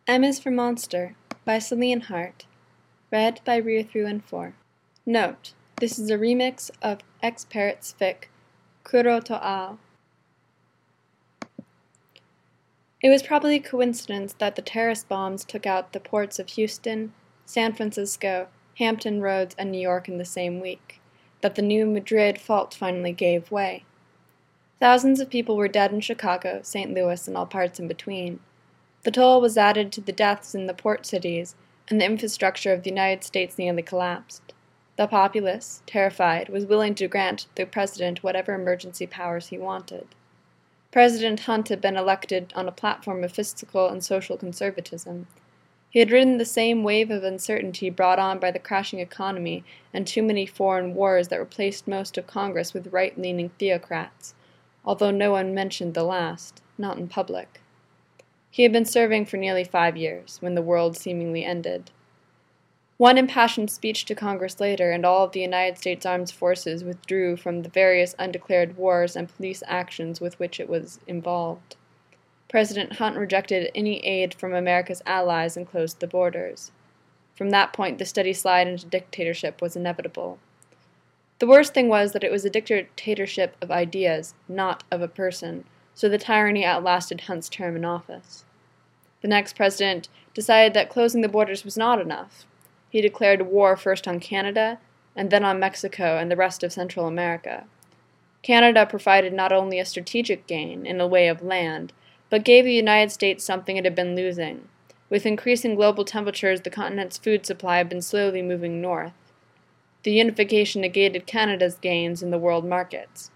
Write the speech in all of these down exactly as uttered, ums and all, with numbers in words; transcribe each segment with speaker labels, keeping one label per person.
Speaker 1: M is for Monster by Celine Hart. Read by Ria Through and four. Note: this is a remix of X Parrot's fic, Kuro to Ao. It was probably coincidence that the terrorist bombs took out the ports of Houston, San Francisco, Hampton Roads, and New York in the same week, that the new Madrid fault finally gave way. Thousands of people were dead in Chicago, Saint Louis, and all parts in between. The toll was added to the deaths in the port cities, and the infrastructure of the United States nearly collapsed. The populace, terrified, was willing to grant the president whatever emergency powers he wanted. President Hunt had been elected on a platform of fiscal and social conservatism. He had ridden the same wave of uncertainty brought on by the crashing economy and too many foreign wars that replaced most of Congress with right-leaning theocrats, although no one mentioned the last, not in public. He had been serving for nearly five years, when the world seemingly ended. One impassioned speech to Congress later, and all of the United States Armed Forces withdrew from the various undeclared wars and police actions with which it was involved. President Hunt rejected any aid from America's allies and closed the borders. From that point, the steady slide into dictatorship was inevitable. The worst thing was that it was a dictatorship of ideas, not of a person, so the tyranny outlasted Hunt's term in office. The next president decided that closing the borders was not enough. He declared war first on Canada, and then on Mexico and the rest of Central America. Canada provided not only a strategic gain in the way of land, but gave the United States something it had been losing. With increasing global temperatures, the continent's food supply had been slowly moving north. The unification negated Canada's gains in the world markets.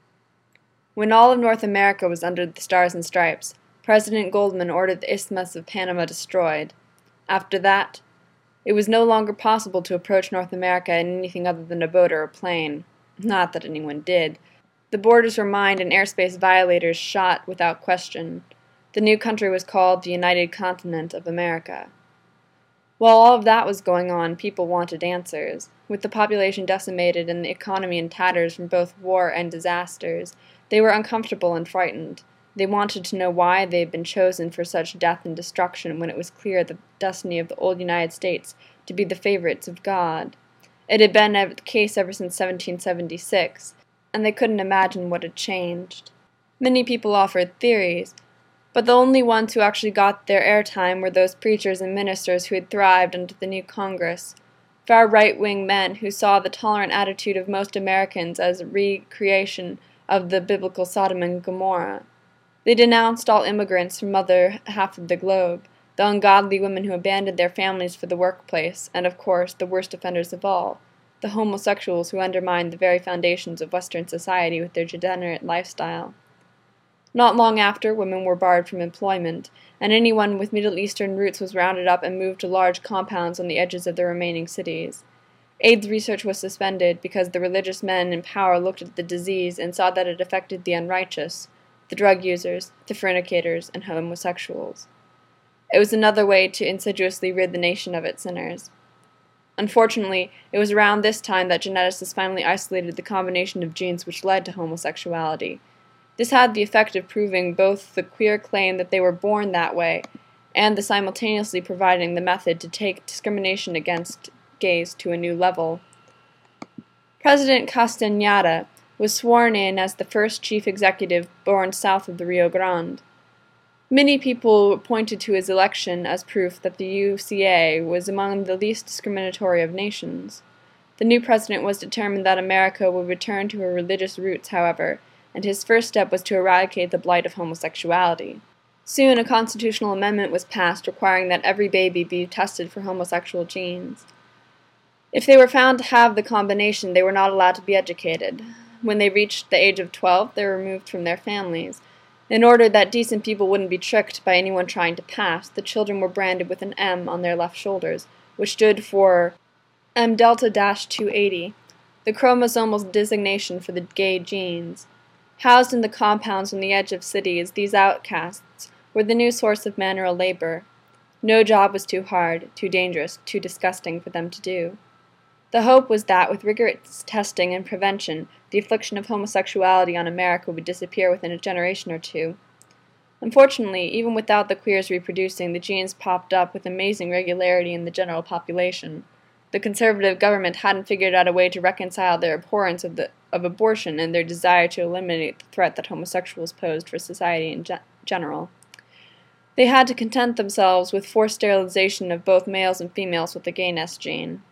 Speaker 1: When all of North America was under the Stars and Stripes, President Goldman ordered the Isthmus of Panama destroyed. After that, it was no longer possible to approach North America in anything other than a boat or a plane. Not that anyone did. The borders were mined and airspace violators shot without question. The new country was called the United Continent of America. While all of that was going on, people wanted answers. With the population decimated and the economy in tatters from both war and disasters, they were uncomfortable and frightened. They wanted to know why they had been chosen for such death and destruction when it was clear the destiny of the old United States to be the favorites of God. It had been the case ever since seventeen seventy-six, and they couldn't imagine what had changed. Many people offered theories, but the only ones who actually got their airtime were those preachers and ministers who had thrived under the new Congress, far right-wing men who saw the tolerant attitude of most Americans as a recreation of the biblical Sodom and Gomorrah. They denounced all immigrants from other half of the globe, the ungodly women who abandoned their families for the workplace, and of course, the worst offenders of all, the homosexuals who undermined the very foundations of Western society with their degenerate lifestyle. Not long after, women were barred from employment, and anyone with Middle Eastern roots was rounded up and moved to large compounds on the edges of the remaining cities. AIDS research was suspended because the religious men in power looked at the disease and saw that it affected the unrighteous, the drug users, the fornicators, and homosexuals. It was another way to insidiously rid the nation of its sinners. Unfortunately, it was around this time that geneticists finally isolated the combination of genes which led to homosexuality. This had the effect of proving both the queer claim that they were born that way and the simultaneously providing the method to take discrimination against gays to a new level. President Castañeda was sworn in as the first chief executive born south of the Rio Grande. Many people pointed to his election as proof that the U C A was among the least discriminatory of nations. The new president was determined that America would return to her religious roots, however, and his first step was to eradicate the blight of homosexuality. Soon a constitutional amendment was passed requiring that every baby be tested for homosexual genes. If they were found to have the combination, they were not allowed to be educated. When they reached the age of twelve, they were removed from their families. In order that decent people wouldn't be tricked by anyone trying to pass, the children were branded with an M on their left shoulders, which stood for M delta two eighty, the chromosomal designation for the gay genes. Housed in the compounds on the edge of cities, these outcasts were the new source of manual labor. No job was too hard, too dangerous, too disgusting for them to do. The hope was that, with rigorous testing and prevention, the affliction of homosexuality on America would disappear within a generation or two. Unfortunately, even without the queers reproducing, the genes popped up with amazing regularity in the general population. The conservative government hadn't figured out a way to reconcile their abhorrence of, the, of abortion and their desire to eliminate the threat that homosexuals posed for society in ge- general. They had to content themselves with forced sterilization of both males and females with the gayness gene.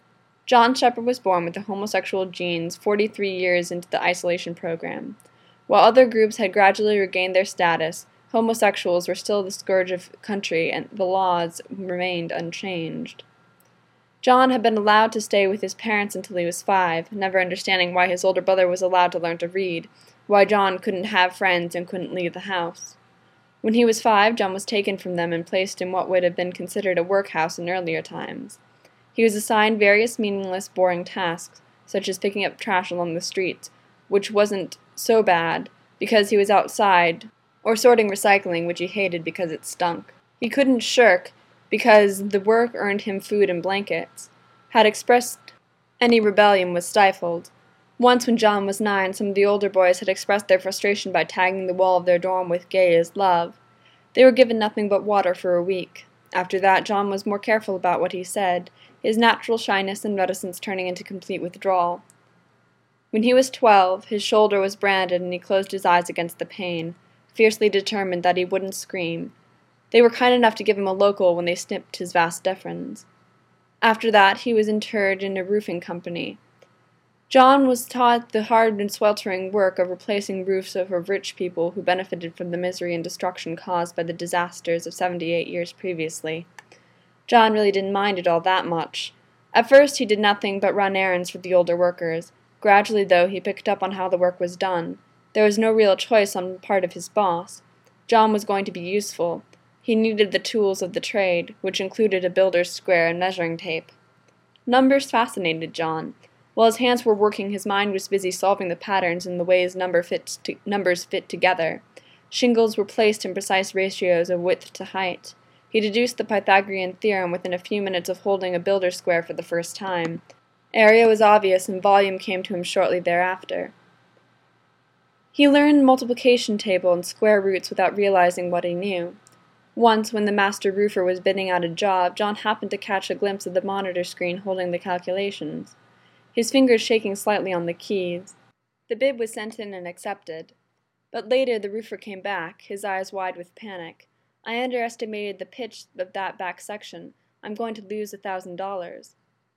Speaker 1: John Shepard was born with the homosexual genes forty-three years into the isolation program. While other groups had gradually regained their status, homosexuals were still the scourge of the country and the laws remained unchanged. John had been allowed to stay with his parents until he was five, never understanding why his older brother was allowed to learn to read, why John couldn't have friends and couldn't leave the house. When he was five, John was taken from them and placed in what would have been considered a workhouse in earlier times. He was assigned various meaningless, boring tasks, such as picking up trash along the streets, which wasn't so bad because he was outside, or sorting recycling, which he hated because it stunk. He couldn't shirk because the work earned him food and blankets. Had expressed any rebellion was stifled. Once when John was nine, some of the older boys had expressed their frustration by tagging the wall of their dorm with "Gay is love." They were given nothing but water for a week. After that, John was more careful about what he said, his natural shyness and reticence turning into complete withdrawal. When he was twelve, his shoulder was branded and he closed his eyes against the pain, fiercely determined that he wouldn't scream. They were kind enough to give him a local when they snipped his vas deferens. After that, he was interred in a roofing company. John was taught the hard and sweltering work of replacing roofs of rich people who benefited from the misery and destruction caused by the disasters of seventy-eight years previously. John really didn't mind it all that much. At first, he did nothing but run errands for the older workers. Gradually, though, he picked up on how the work was done. There was no real choice on the part of his boss. John was going to be useful. He needed the tools of the trade, which included a builder's square and measuring tape. Numbers fascinated John. While his hands were working, his mind was busy solving the patterns in the ways number fits to, numbers fit together. Shingles were placed in precise ratios of width to height. He deduced the Pythagorean theorem within a few minutes of holding a builder's square for the first time. Area was obvious, and volume came to him shortly thereafter. He learned multiplication table and square roots without realizing what he knew. Once, when the master roofer was bidding out a job, John happened to catch a glimpse of the monitor screen holding the calculations, his fingers shaking slightly on the keys. The bid was sent in and accepted. But later the roofer came back, his eyes wide with panic. "I underestimated the pitch of that back section. I'm going to lose a thousand dollars."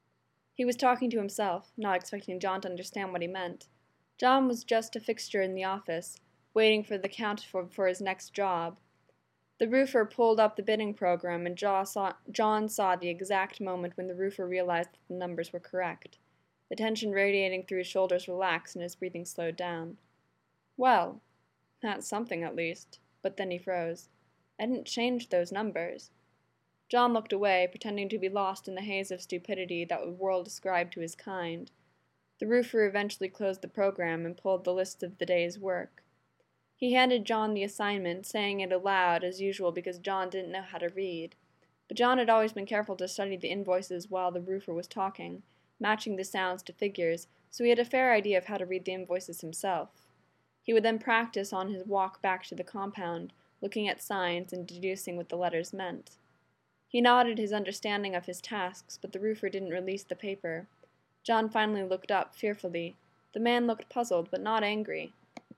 Speaker 1: He was talking to himself, not expecting John to understand what he meant. John was just a fixture in the office, waiting for the count for, for his next job. The roofer pulled up the bidding program, and John saw, John saw the exact moment when the roofer realized that the numbers were correct. The tension radiating through his shoulders relaxed, and his breathing slowed down. "Well, that's something at least." But then he froze. "I didn't change those numbers." John looked away, pretending to be lost in the haze of stupidity that the world ascribed to his kind. The roofer eventually closed the program and pulled the list of the day's work. He handed John the assignment, saying it aloud, as usual, because John didn't know how to read. But John had always been careful to study the invoices while the roofer was talking, matching the sounds to figures, so he had a fair idea of how to read the invoices himself. He would then practice on his walk back to the compound, looking at signs and deducing what the letters meant. He nodded his understanding of his tasks, but the roofer didn't release the paper. John finally looked up, fearfully. The man looked puzzled, but not angry.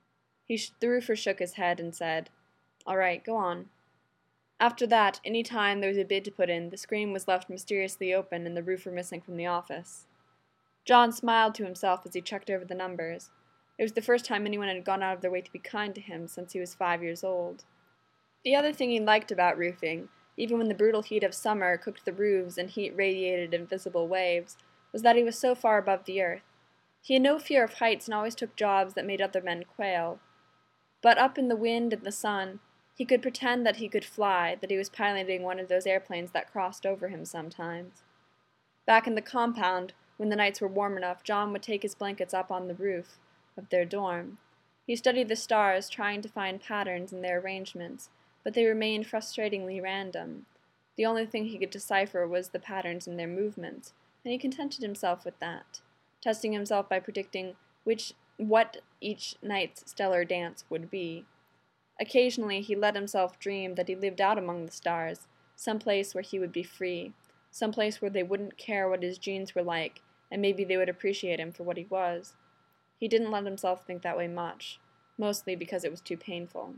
Speaker 1: He sh- the roofer shook his head and said, "All right, go on." After that, any time there was a bid to put in, the screen was left mysteriously open and the roofer missing from the office. John smiled to himself as he checked over the numbers. It was the first time anyone had gone out of their way to be kind to him since he was five years old. The other thing he liked about roofing, even when the brutal heat of summer cooked the roofs and heat radiated invisible waves, was that he was so far above the earth. He had no fear of heights and always took jobs that made other men quail. But up in the wind and the sun, he could pretend that he could fly, that he was piloting one of those airplanes that crossed over him sometimes. Back in the compound, when the nights were warm enough, John would take his blankets up on the roof of their dorm. He studied the stars, trying to find patterns in their arrangements, but they remained frustratingly random. The only thing he could decipher was the patterns in their movements, and he contented himself with that, testing himself by predicting which what each night's stellar dance would be. Occasionally he let himself dream that he lived out among the stars, some place where he would be free, some place where they wouldn't care what his genes were like, and maybe they would appreciate him for what he was. He didn't let himself think that way much, mostly because it was too painful.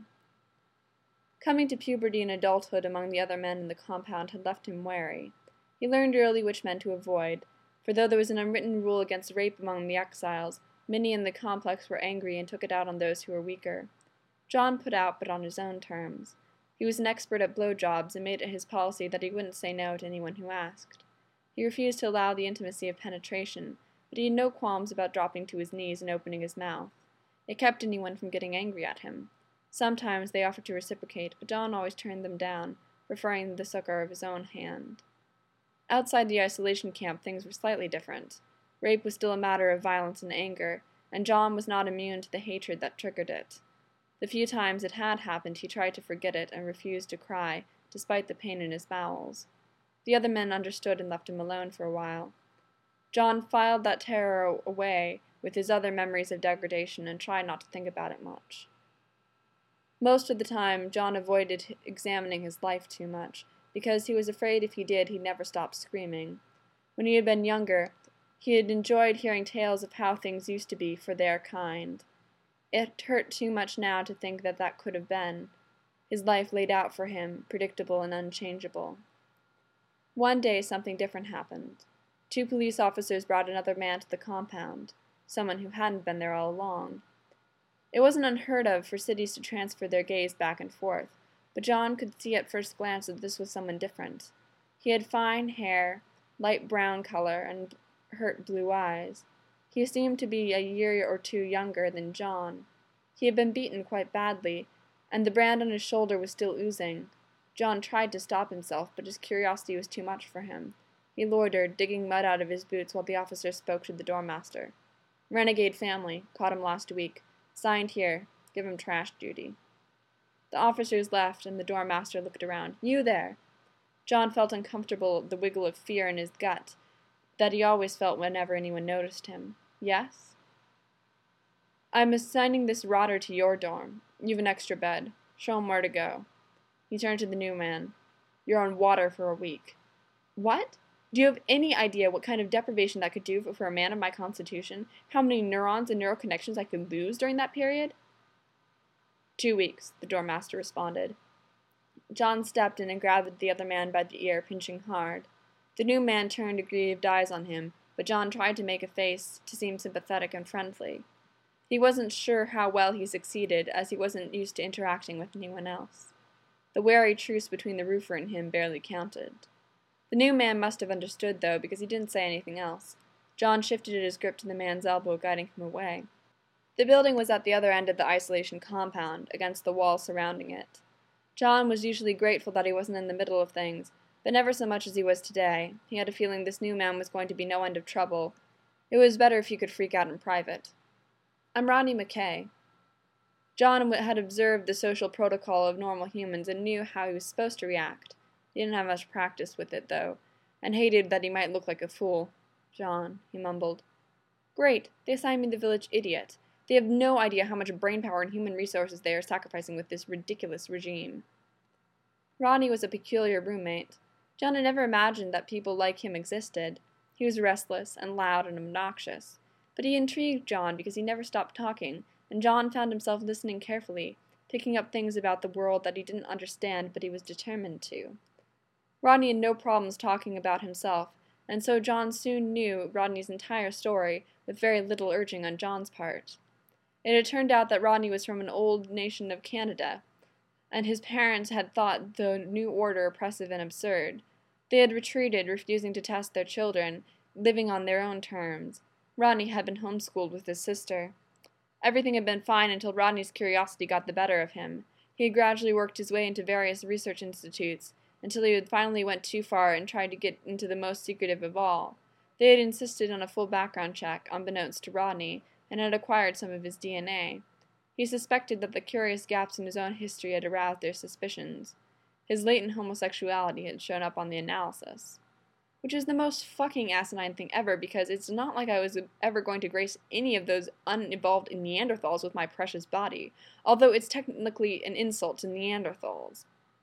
Speaker 1: Coming to puberty and adulthood among the other men in the compound had left him wary. He learned early which men to avoid, for though there was an unwritten rule against rape among the exiles, many in the complex were angry and took it out on those who were weaker. John put out, but on his own terms. He was an expert at blowjobs and made it his policy that he wouldn't say no to anyone who asked. He refused to allow the intimacy of penetration, but he had no qualms about dropping to his knees and opening his mouth. It kept anyone from getting angry at him. Sometimes they offered to reciprocate, but John always turned them down, preferring the succor of his own hand. Outside the isolation camp, things were slightly different. Rape was still a matter of violence and anger, and John was not immune to the hatred that triggered it. The few times it had happened, he tried to forget it and refused to cry, despite the pain in his bowels. The other men understood and left him alone for a while. John filed that terror away with his other memories of degradation and tried not to think about it much. Most of the time, John avoided examining his life too much, because he was afraid if he did, he'd never stop screaming. When he had been younger, he had enjoyed hearing tales of how things used to be for their kind. It hurt too much now to think that that could have been. His life laid out for him, predictable and unchangeable. One day something different happened. Two police officers brought another man to the compound, someone who hadn't been there all along. It wasn't unheard of for cities to transfer their gaze back and forth, but John could see at first glance that this was someone different. He had fine hair, light brown color, and hurt blue eyes. He seemed to be a year or two younger than John. He had been beaten quite badly, and the brand on his shoulder was still oozing. John tried to stop himself, but his curiosity was too much for him. He loitered, digging mud out of his boots while the officer spoke to the doormaster. "Renegade family. Caught him last week. Signed here. Give him trash duty." The officers left, and the doormaster looked around. "You there!" John felt uncomfortable at the wiggle of fear in his gut that he always felt whenever anyone noticed him. "Yes?" "I'm assigning this rotter to your dorm. You've an extra bed. Show him where to go." He turned to the new man. "You're on water for a week." "What? Do you have any idea what kind of deprivation that could do for a man of my constitution? How many neurons and neural connections I could lose during that period?" Two weeks, the doormaster responded. John stepped in and grabbed the other man by the ear, pinching hard. The new man turned aggrieved eyes on him, but John tried to make a face to seem sympathetic and friendly. He wasn't sure how well he succeeded, as he wasn't used to interacting with anyone else. The wary truce between the roofer and him barely counted. The new man must have understood, though, because he didn't say anything else. John shifted his grip to the man's elbow, guiding him away. The building was at the other end of the isolation compound, against the wall surrounding it. John was usually grateful that he wasn't in the middle of things, but never so much as he was today. He had a feeling this new man was going to be no end of trouble. It was better if he could freak out in private. "I'm Rodney McKay." John had observed the social protocol of normal humans and knew how he was supposed to react. He didn't have much practice with it, though, and hated that he might look like a fool. "John," he mumbled. "Great. They assigned me the village idiot. They have no idea how much brainpower and human resources they are sacrificing with this ridiculous regime." Rodney was a peculiar roommate. John had never imagined that people like him existed. He was restless and loud and obnoxious. But he intrigued John because he never stopped talking, and John found himself listening carefully, picking up things about the world that he didn't understand but he was determined to. Rodney had no problems talking about himself, and so John soon knew Rodney's entire story with very little urging on John's part. It had turned out that Rodney was from an old nation of Canada, and his parents had thought the new order oppressive and absurd. They had retreated, refusing to test their children, living on their own terms. Rodney had been homeschooled with his sister. Everything had been fine until Rodney's curiosity got the better of him. He had gradually worked his way into various research institutes, until he finally went too far and tried to get into the most secretive of all. They had insisted on a full background check, unbeknownst to Rodney, and had acquired some of his D N A. He suspected that the curious gaps in his own history had aroused their suspicions. His latent homosexuality had shown up on the analysis. Which is the most fucking asinine thing ever, because it's not like I was ever going to grace any of those unevolved Neanderthals with my precious body, although it's technically an insult to Neanderthals.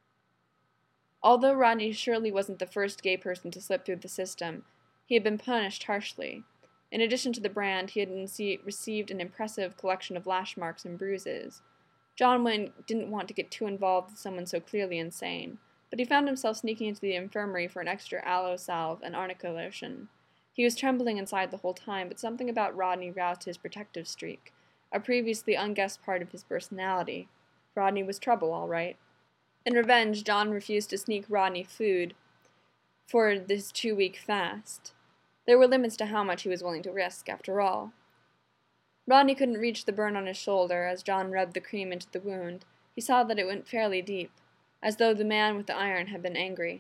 Speaker 1: Although Rodney surely wasn't the first gay person to slip through the system, he had been punished harshly. In addition to the brand, he had received an impressive collection of lash marks and bruises. John Wynne didn't want to get too involved with someone so clearly insane, but he found himself sneaking into the infirmary for an extra aloe salve and arnica lotion. He was trembling inside the whole time, but something about Rodney roused his protective streak, a previously unguessed part of his personality. Rodney was trouble, all right. In revenge, John refused to sneak Rodney food for this two-week fast. There were limits to how much he was willing to risk, after all. Rodney couldn't reach the burn on his shoulder as John rubbed the cream into the wound. He saw that it went fairly deep, as though the man with the iron had been angry.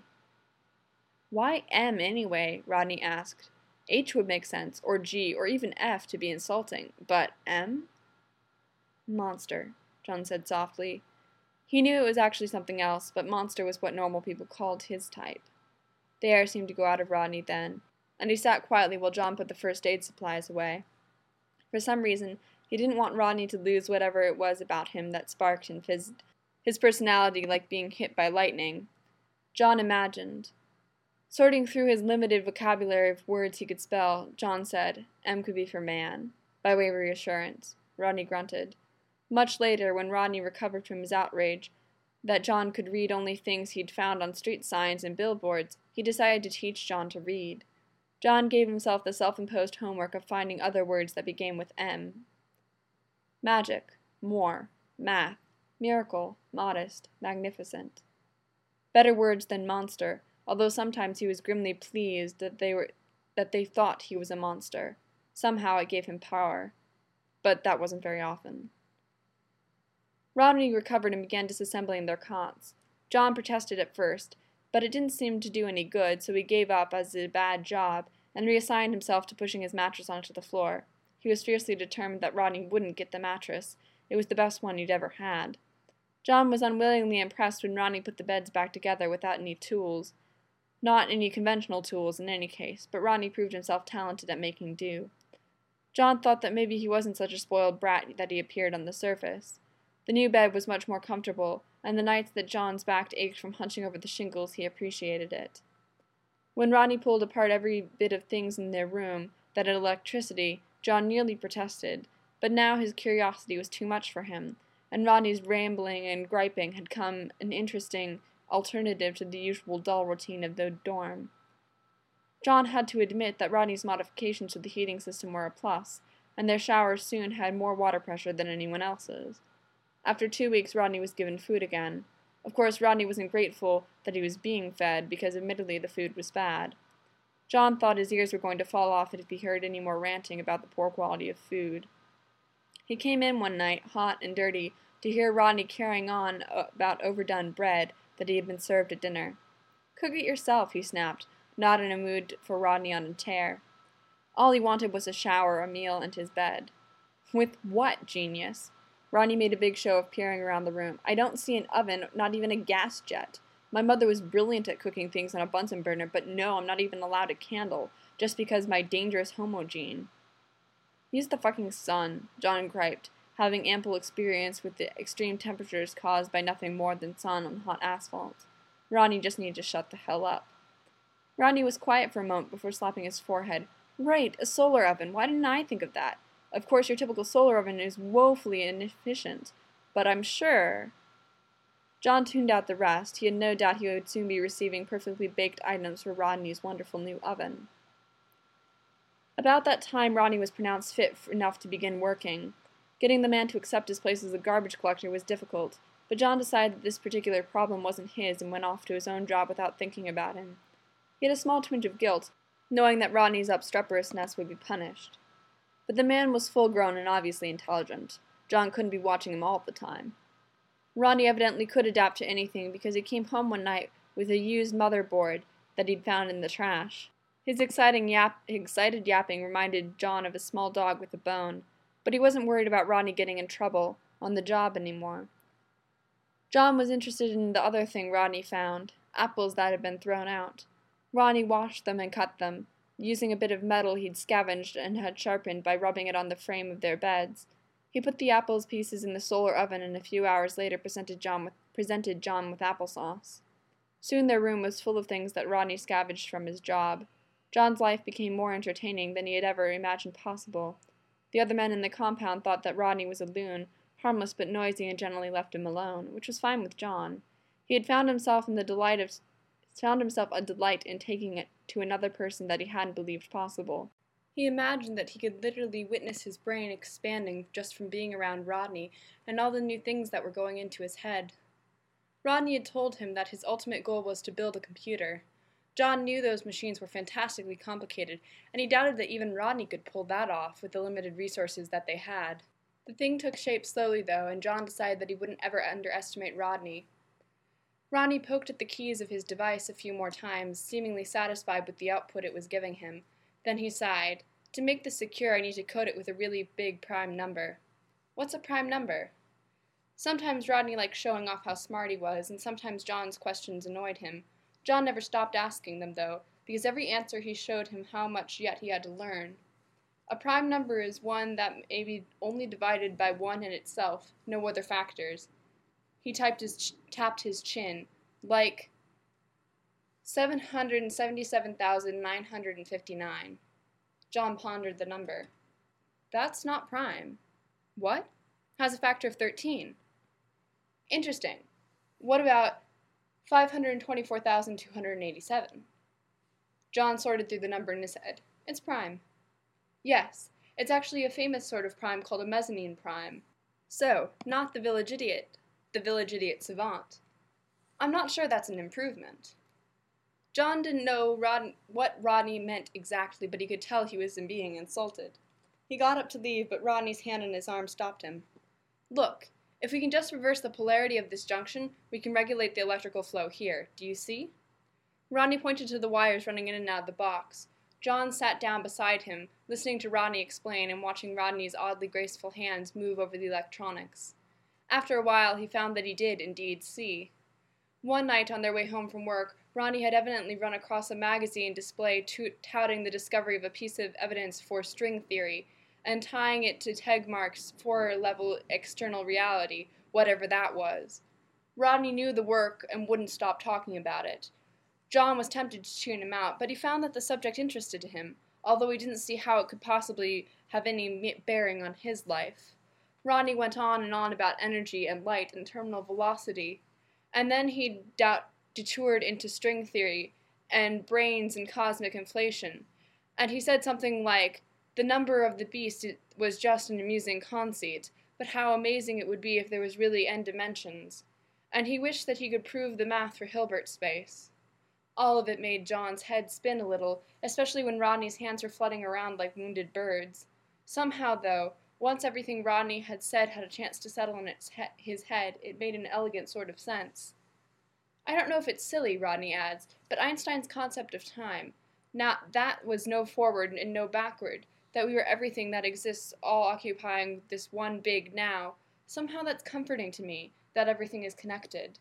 Speaker 1: "Why M, anyway?" Rodney asked. H would make sense, or G, or even F to be insulting, but M? "Monster," John said softly. He knew it was actually something else, but monster was what normal people called his type. The air seemed to go out of Rodney then, and he sat quietly while John put the first aid supplies away. For some reason, he didn't want Rodney to lose whatever it was about him that sparked and fizzed, his personality like being hit by lightning. John imagined. Sorting through his limited vocabulary of words he could spell, John said, "M could be for man," by way of reassurance. Rodney grunted. Much later, when Rodney recovered from his outrage that John could read only things he'd found on street signs and billboards, he decided to teach John to read. John gave himself the self-imposed homework of finding other words that began with M. Magic, more, math, miracle, modest, magnificent. Better words than monster, although sometimes he was grimly pleased that they were that they thought he was a monster. Somehow it gave him power. But that wasn't very often. Rodney recovered and began disassembling their cots. John protested at first, but it didn't seem to do any good, so he gave up as a bad job and reassigned himself to pushing his mattress onto the floor. He was fiercely determined that Rodney wouldn't get the mattress. It was the best one he'd ever had. John was unwillingly impressed when Rodney put the beds back together without any tools. Not any conventional tools in any case, but Rodney proved himself talented at making do. John thought that maybe he wasn't such a spoiled brat that he appeared on the surface. The new bed was much more comfortable, and the nights that John's back ached from hunching over the shingles, he appreciated it. When Rodney pulled apart every bit of things in their room that had electricity, John nearly protested, but now his curiosity was too much for him, and Rodney's rambling and griping had come an interesting alternative to the usual dull routine of the dorm. John had to admit that Rodney's modifications to the heating system were a plus, and their showers soon had more water pressure than anyone else's. After two weeks, Rodney was given food again. Of course, Rodney wasn't grateful that he was being fed, because admittedly the food was bad. John thought his ears were going to fall off if he heard any more ranting about the poor quality of food. He came in one night, hot and dirty, to hear Rodney carrying on about overdone bread that he had been served at dinner. "Cook it yourself," he snapped, not in a mood for Rodney on a tear. All he wanted was a shower, a meal, and his bed. "With what, genius?" Rodney made a big show of peering around the room. "I don't see an oven, not even a gas jet. My mother was brilliant at cooking things on a Bunsen burner, but no, I'm not even allowed a candle, just because my dangerous homo gene." "Use the fucking sun," John griped, having ample experience with the extreme temperatures caused by nothing more than sun on hot asphalt. Rodney just needed to shut the hell up. Rodney was quiet for a moment before slapping his forehead. "Right, a solar oven. Why didn't I think of that? Of course, your typical solar oven is woefully inefficient, but I'm sure—" John tuned out the rest. He had no doubt he would soon be receiving perfectly baked items for Rodney's wonderful new oven. About that time, Rodney was pronounced fit enough to begin working. Getting the man to accept his place as a garbage collector was difficult, but John decided that this particular problem wasn't his and went off to his own job without thinking about him. He had a small twinge of guilt, knowing that Rodney's obstreperousness would be punished. But the man was full-grown and obviously intelligent. John couldn't be watching him all the time. Rodney evidently could adapt to anything because he came home one night with a used motherboard that he'd found in the trash. His exciting yap- excited yapping reminded John of a small dog with a bone, but he wasn't worried about Rodney getting in trouble on the job anymore. John was interested in the other thing Rodney found, apples that had been thrown out. Ronnie washed them and cut them, using a bit of metal he'd scavenged and had sharpened by rubbing it on the frame of their beds. He put the apple pieces in the solar oven and a few hours later presented John with, presented John with applesauce. Soon their room was full of things that Rodney scavenged from his job. John's life became more entertaining than he had ever imagined possible. The other men in the compound thought that Rodney was a loon, harmless but noisy, and generally left him alone, which was fine with John. He had found himself in the delight of found himself a delight in taking it to another person that he hadn't believed possible. He imagined that he could literally witness his brain expanding just from being around Rodney and all the new things that were going into his head. Rodney had told him that his ultimate goal was to build a computer. John knew those machines were fantastically complicated, and he doubted that even Rodney could pull that off with the limited resources that they had. The thing took shape slowly, though, and John decided that he wouldn't ever underestimate Rodney. Rodney poked at the keys of his device a few more times, seemingly satisfied with the output it was giving him. Then he sighed. To make this secure, I need to code it with a really big prime number. What's a prime number? Sometimes Rodney liked showing off how smart he was, and sometimes John's questions annoyed him. John never stopped asking them, though, because every answer he showed him how much yet he had to learn. A prime number is one that may be only divided by one in itself, no other factors. He typed his ch- tapped his chin, like seven hundred seventy-seven thousand nine hundred fifty-nine. John pondered the number. That's not prime. What? Has a factor of thirteen. Interesting. What about five hundred twenty-four thousand two hundred eighty-seven? John sorted through the number in his head. It's prime. Yes, it's actually a famous sort of prime called a mezzanine prime. So, not the village idiot. The village idiot savant. I'm not sure that's an improvement. John didn't know Rod- what Rodney meant exactly, but he could tell he was being insulted. He got up to leave, but Rodney's hand on his arm stopped him. Look, if we can just reverse the polarity of this junction, we can regulate the electrical flow here. Do you see? Rodney pointed to the wires running in and out of the box. John sat down beside him, listening to Rodney explain and watching Rodney's oddly graceful hands move over the electronics. After a while, he found that he did indeed see. One night on their way home from work, Rodney had evidently run across a magazine display to- touting the discovery of a piece of evidence for string theory, and tying it to Tegmark's four-level external reality, whatever that was. Rodney knew the work and wouldn't stop talking about it. John was tempted to tune him out, but he found that the subject interested him, although he didn't see how it could possibly have any bearing on his life. Rodney went on and on about energy and light and terminal velocity, and then he doubt detoured into string theory and brains and cosmic inflation, and he said something like, the number of the beast was just an amusing conceit, but how amazing it would be if there was really n dimensions, and he wished that he could prove the math for Hilbert space. All of it made John's head spin a little, especially when Rodney's hands were flutting around like wounded birds. Somehow, though, once everything Rodney had said had a chance to settle in its he- his head, it made an elegant sort of sense. I don't know if it's silly, Rodney adds, but Einstein's concept of time, now that was no forward and no backward, that we were everything that exists all occupying this one big now, somehow that's comforting to me, that everything is connected.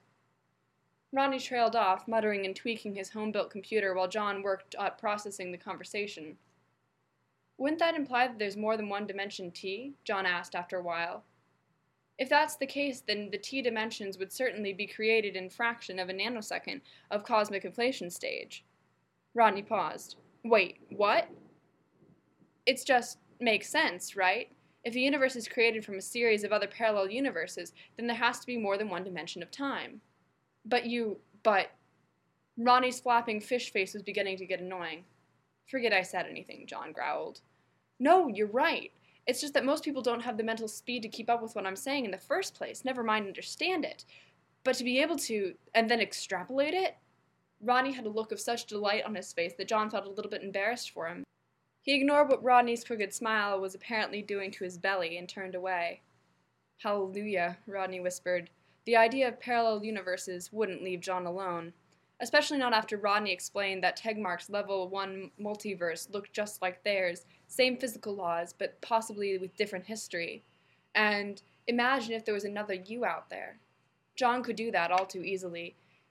Speaker 1: Rodney trailed off, muttering and tweaking his home-built computer while John worked at processing the conversation. Wouldn't that imply that there's more than one dimension T? John asked after a while. If that's the case, then the T dimensions would certainly be created in a fraction of a nanosecond of cosmic inflation stage. Rodney paused. Wait, what? It's just makes sense, right? If a universe is created from a series of other parallel universes, then there has to be more than one dimension of time. But you, but... Rodney's flapping fish face was beginning to get annoying. Forget I said anything, John growled. No, you're right. It's just that most people don't have the mental speed to keep up with what I'm saying in the first place, never mind understand it. But to be able to, and then extrapolate it? Rodney had a look of such delight on his face that John felt a little bit embarrassed for him. He ignored what Rodney's crooked smile was apparently doing to his belly and turned away. Hallelujah, Rodney whispered. The idea of parallel universes wouldn't leave John alone. Especially not after Rodney explained that Tegmark's level one multiverse looked just like theirs, same physical laws, but possibly with different history. And imagine if there was another you out there. John could do that all too easily.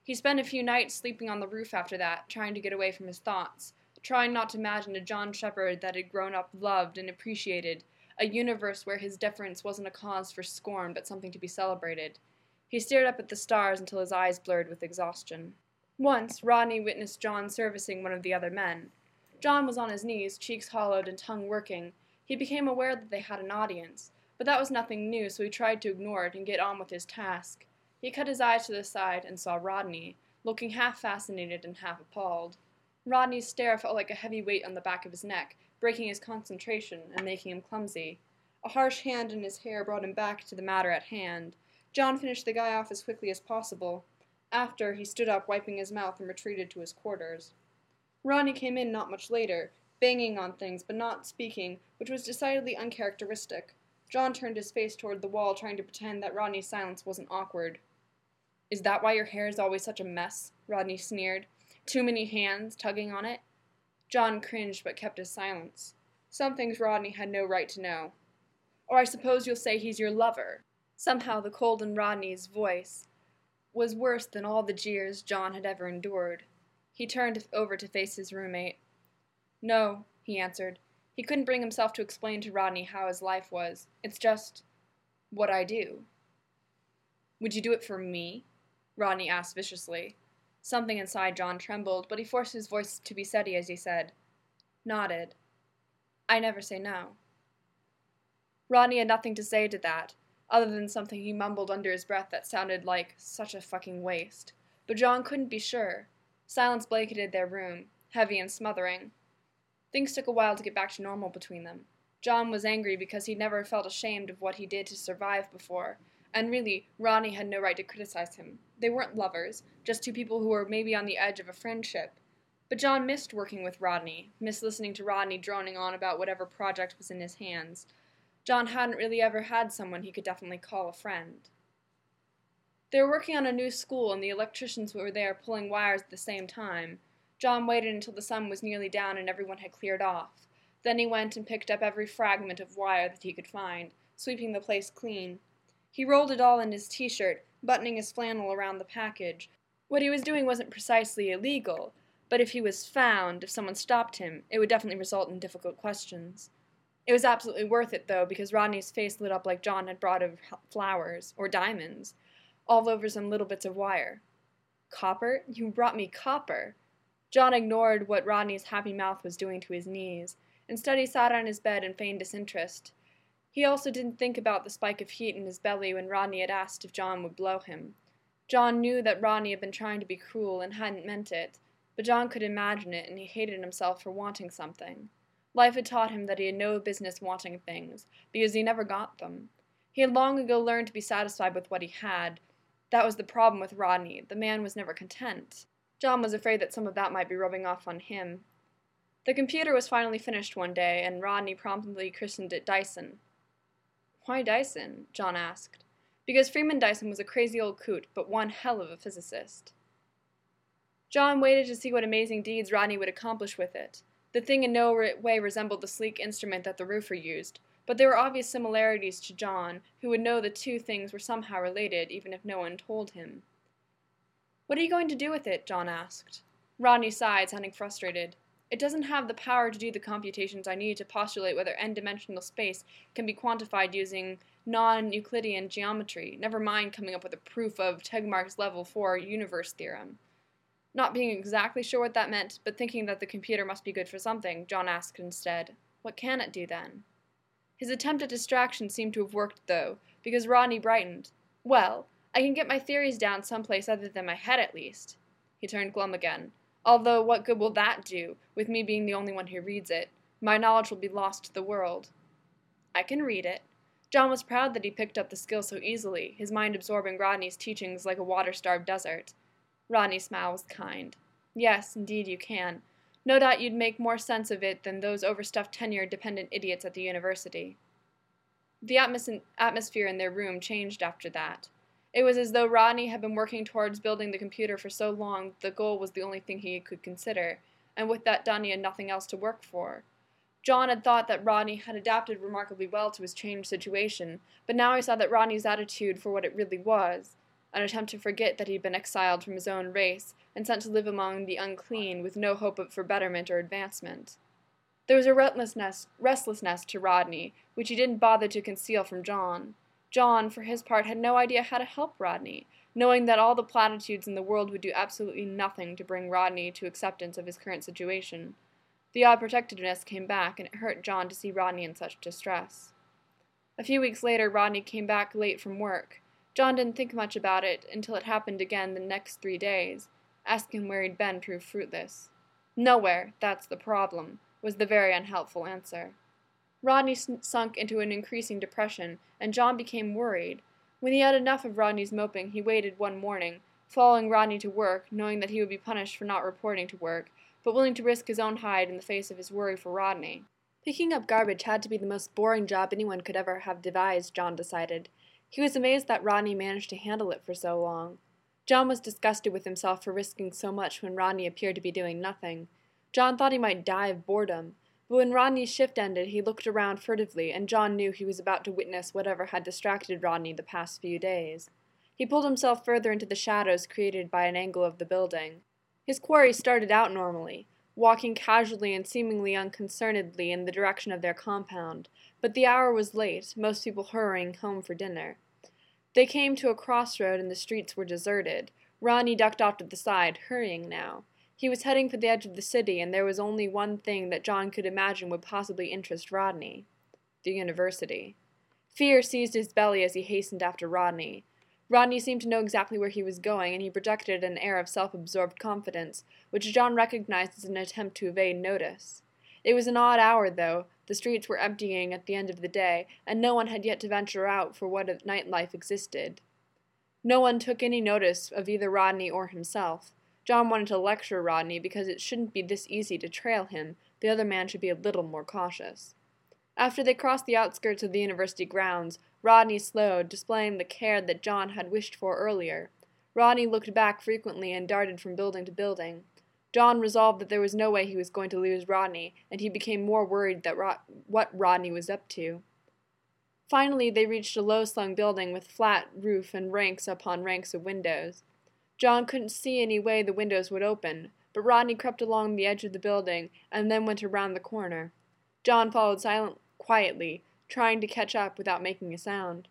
Speaker 1: He spent a few nights sleeping on the roof after that, trying to get away from his thoughts, trying not to imagine a John Shepard that had grown up loved and appreciated, a universe where his difference wasn't a cause for scorn but something to be celebrated. He stared up at the stars until his eyes blurred with exhaustion. Once, Rodney witnessed John servicing one of the other men. John was on his knees, cheeks hollowed and tongue working. He became aware that they had an audience, but that was nothing new, so he tried to ignore it and get on with his task. He cut his eyes to the side and saw Rodney, looking half fascinated and half appalled. Rodney's stare felt like a heavy weight on the back of his neck, breaking his concentration and making him clumsy. A harsh hand in his hair brought him back to the matter at hand. John finished the guy off as quickly as possible. After, he stood up, wiping his mouth, and retreated to his quarters. Rodney came in not much later, banging on things but not speaking, which was decidedly uncharacteristic. John turned his face toward the wall, trying to pretend that Rodney's silence wasn't awkward. "Is that why your hair is always such a mess?" Rodney sneered. "Too many hands tugging on it?" John cringed but kept his silence. Some things Rodney had no right to know. "Or I suppose you'll say he's your lover." Somehow the cold in Rodney's voice was worse than all the jeers John had ever endured. He turned over to face his roommate. "No," he answered. He couldn't bring himself to explain to Rodney how his life was. "It's just what I do." "Would you do it for me?" Rodney asked viciously. Something inside John trembled, but he forced his voice to be steady as he said, "Nodded. I never say no." Rodney had nothing to say to that, other than something he mumbled under his breath that sounded like such a fucking waste. But John couldn't be sure. Silence blanketed their room, heavy and smothering. Things took a while to get back to normal between them. John was angry because he'd never felt ashamed of what he did to survive before, and really, Rodney had no right to criticize him. They weren't lovers, just two people who were maybe on the edge of a friendship. But John missed working with Rodney, missed listening to Rodney droning on about whatever project was in his hands. John hadn't really ever had someone he could definitely call a friend. They were working on a new school, and the electricians were there pulling wires at the same time. John waited until the sun was nearly down and everyone had cleared off. Then he went and picked up every fragment of wire that he could find, sweeping the place clean. He rolled it all in his t-shirt, buttoning his flannel around the package. What he was doing wasn't precisely illegal, but if he was found, if someone stopped him, it would definitely result in difficult questions. It was absolutely worth it, though, because Rodney's face lit up like John had brought him flowers, or diamonds, all over some little bits of wire. "Copper? You brought me copper!" John ignored what Rodney's happy mouth was doing to his knees. Instead, he sat on his bed and feigned disinterest. He also didn't think about the spike of heat in his belly when Rodney had asked if John would blow him. John knew that Rodney had been trying to be cruel and hadn't meant it, but John could imagine it, and he hated himself for wanting something. Life had taught him that he had no business wanting things, because he never got them. He had long ago learned to be satisfied with what he had. That was the problem with Rodney. The man was never content. John was afraid that some of that might be rubbing off on him. The computer was finally finished one day, and Rodney promptly christened it Dyson. "Why Dyson?" John asked. "Because Freeman Dyson was a crazy old coot, but one hell of a physicist." John waited to see what amazing deeds Rodney would accomplish with it. The thing in no way resembled the sleek instrument that the roofer used, but there were obvious similarities to John, who would know the two things were somehow related, even if no one told him. "What are you going to do with it?" John asked. Rodney sighed, sounding frustrated. "It doesn't have the power to do the computations I need to postulate whether n-dimensional space can be quantified using non-Euclidean geometry, never mind coming up with a proof of Tegmark's level four universe theorem." Not being exactly sure what that meant, but thinking that the computer must be good for something, John asked instead, "What can it do, then?" His attempt at distraction seemed to have worked, though, because Rodney brightened. "Well, I can get my theories down someplace other than my head, at least." He turned glum again. "Although, what good will that do, with me being the only one who reads it? My knowledge will be lost to the world." "I can read it." John was proud that he picked up the skill so easily, his mind absorbing Rodney's teachings like a water-starved desert. Rodney's smile was kind. "Yes, indeed you can. No doubt you'd make more sense of it than those overstuffed tenure-dependent idiots at the university." The atmos- atmosphere in their room changed after that. It was as though Rodney had been working towards building the computer for so long that the goal was the only thing he could consider, and with that done he had nothing else to work for. John had thought that Rodney had adapted remarkably well to his changed situation, but now he saw that Rodney's attitude for what it really was, an attempt to forget that he'd been exiled from his own race and sent to live among the unclean with no hope for betterment or advancement. There was a restlessness, restlessness to Rodney, which he didn't bother to conceal from John. John, for his part, had no idea how to help Rodney, knowing that all the platitudes in the world would do absolutely nothing to bring Rodney to acceptance of his current situation. The odd protectiveness came back, and it hurt John to see Rodney in such distress. A few weeks later, Rodney came back late from work. John didn't think much about it until it happened again the next three days. Asking him where he'd been proved fruitless. "Nowhere, that's the problem," was the very unhelpful answer. Rodney sunk into an increasing depression, and John became worried. When he had enough of Rodney's moping, he waited one morning, following Rodney to work, knowing that he would be punished for not reporting to work, but willing to risk his own hide in the face of his worry for Rodney. Picking up garbage had to be the most boring job anyone could ever have devised, John decided. He was amazed that Rodney managed to handle it for so long. John was disgusted with himself for risking so much when Rodney appeared to be doing nothing. John thought he might die of boredom, but when Rodney's shift ended, he looked around furtively, and John knew he was about to witness whatever had distracted Rodney the past few days. He pulled himself further into the shadows created by an angle of the building. His quarry started out normally, walking casually and seemingly unconcernedly in the direction of their compound, but the hour was late, most people hurrying home for dinner. They came to a crossroad and the streets were deserted. Rodney ducked off to the side, hurrying now. He was heading for the edge of the city, and there was only one thing that John could imagine would possibly interest Rodney: the university. Fear seized his belly as he hastened after Rodney. Rodney seemed to know exactly where he was going, and he projected an air of self-absorbed confidence, which John recognized as an attempt to evade notice. It was an odd hour, though. The streets were emptying at the end of the day, and no one had yet to venture out for what nightlife existed. No one took any notice of either Rodney or himself. John wanted to lecture Rodney because it shouldn't be this easy to trail him. The other man should be a little more cautious. After they crossed the outskirts of the university grounds, Rodney slowed, displaying the care that John had wished for earlier. Rodney looked back frequently and darted from building to building. John resolved that there was no way he was going to lose Rodney, and he became more worried that Rod- what Rodney was up to. Finally, they reached a low-slung building with flat roof and ranks upon ranks of windows. John couldn't see any way the windows would open, but Rodney crept along the edge of the building and then went around the corner. John followed silent, quietly, trying to catch up without making a sound.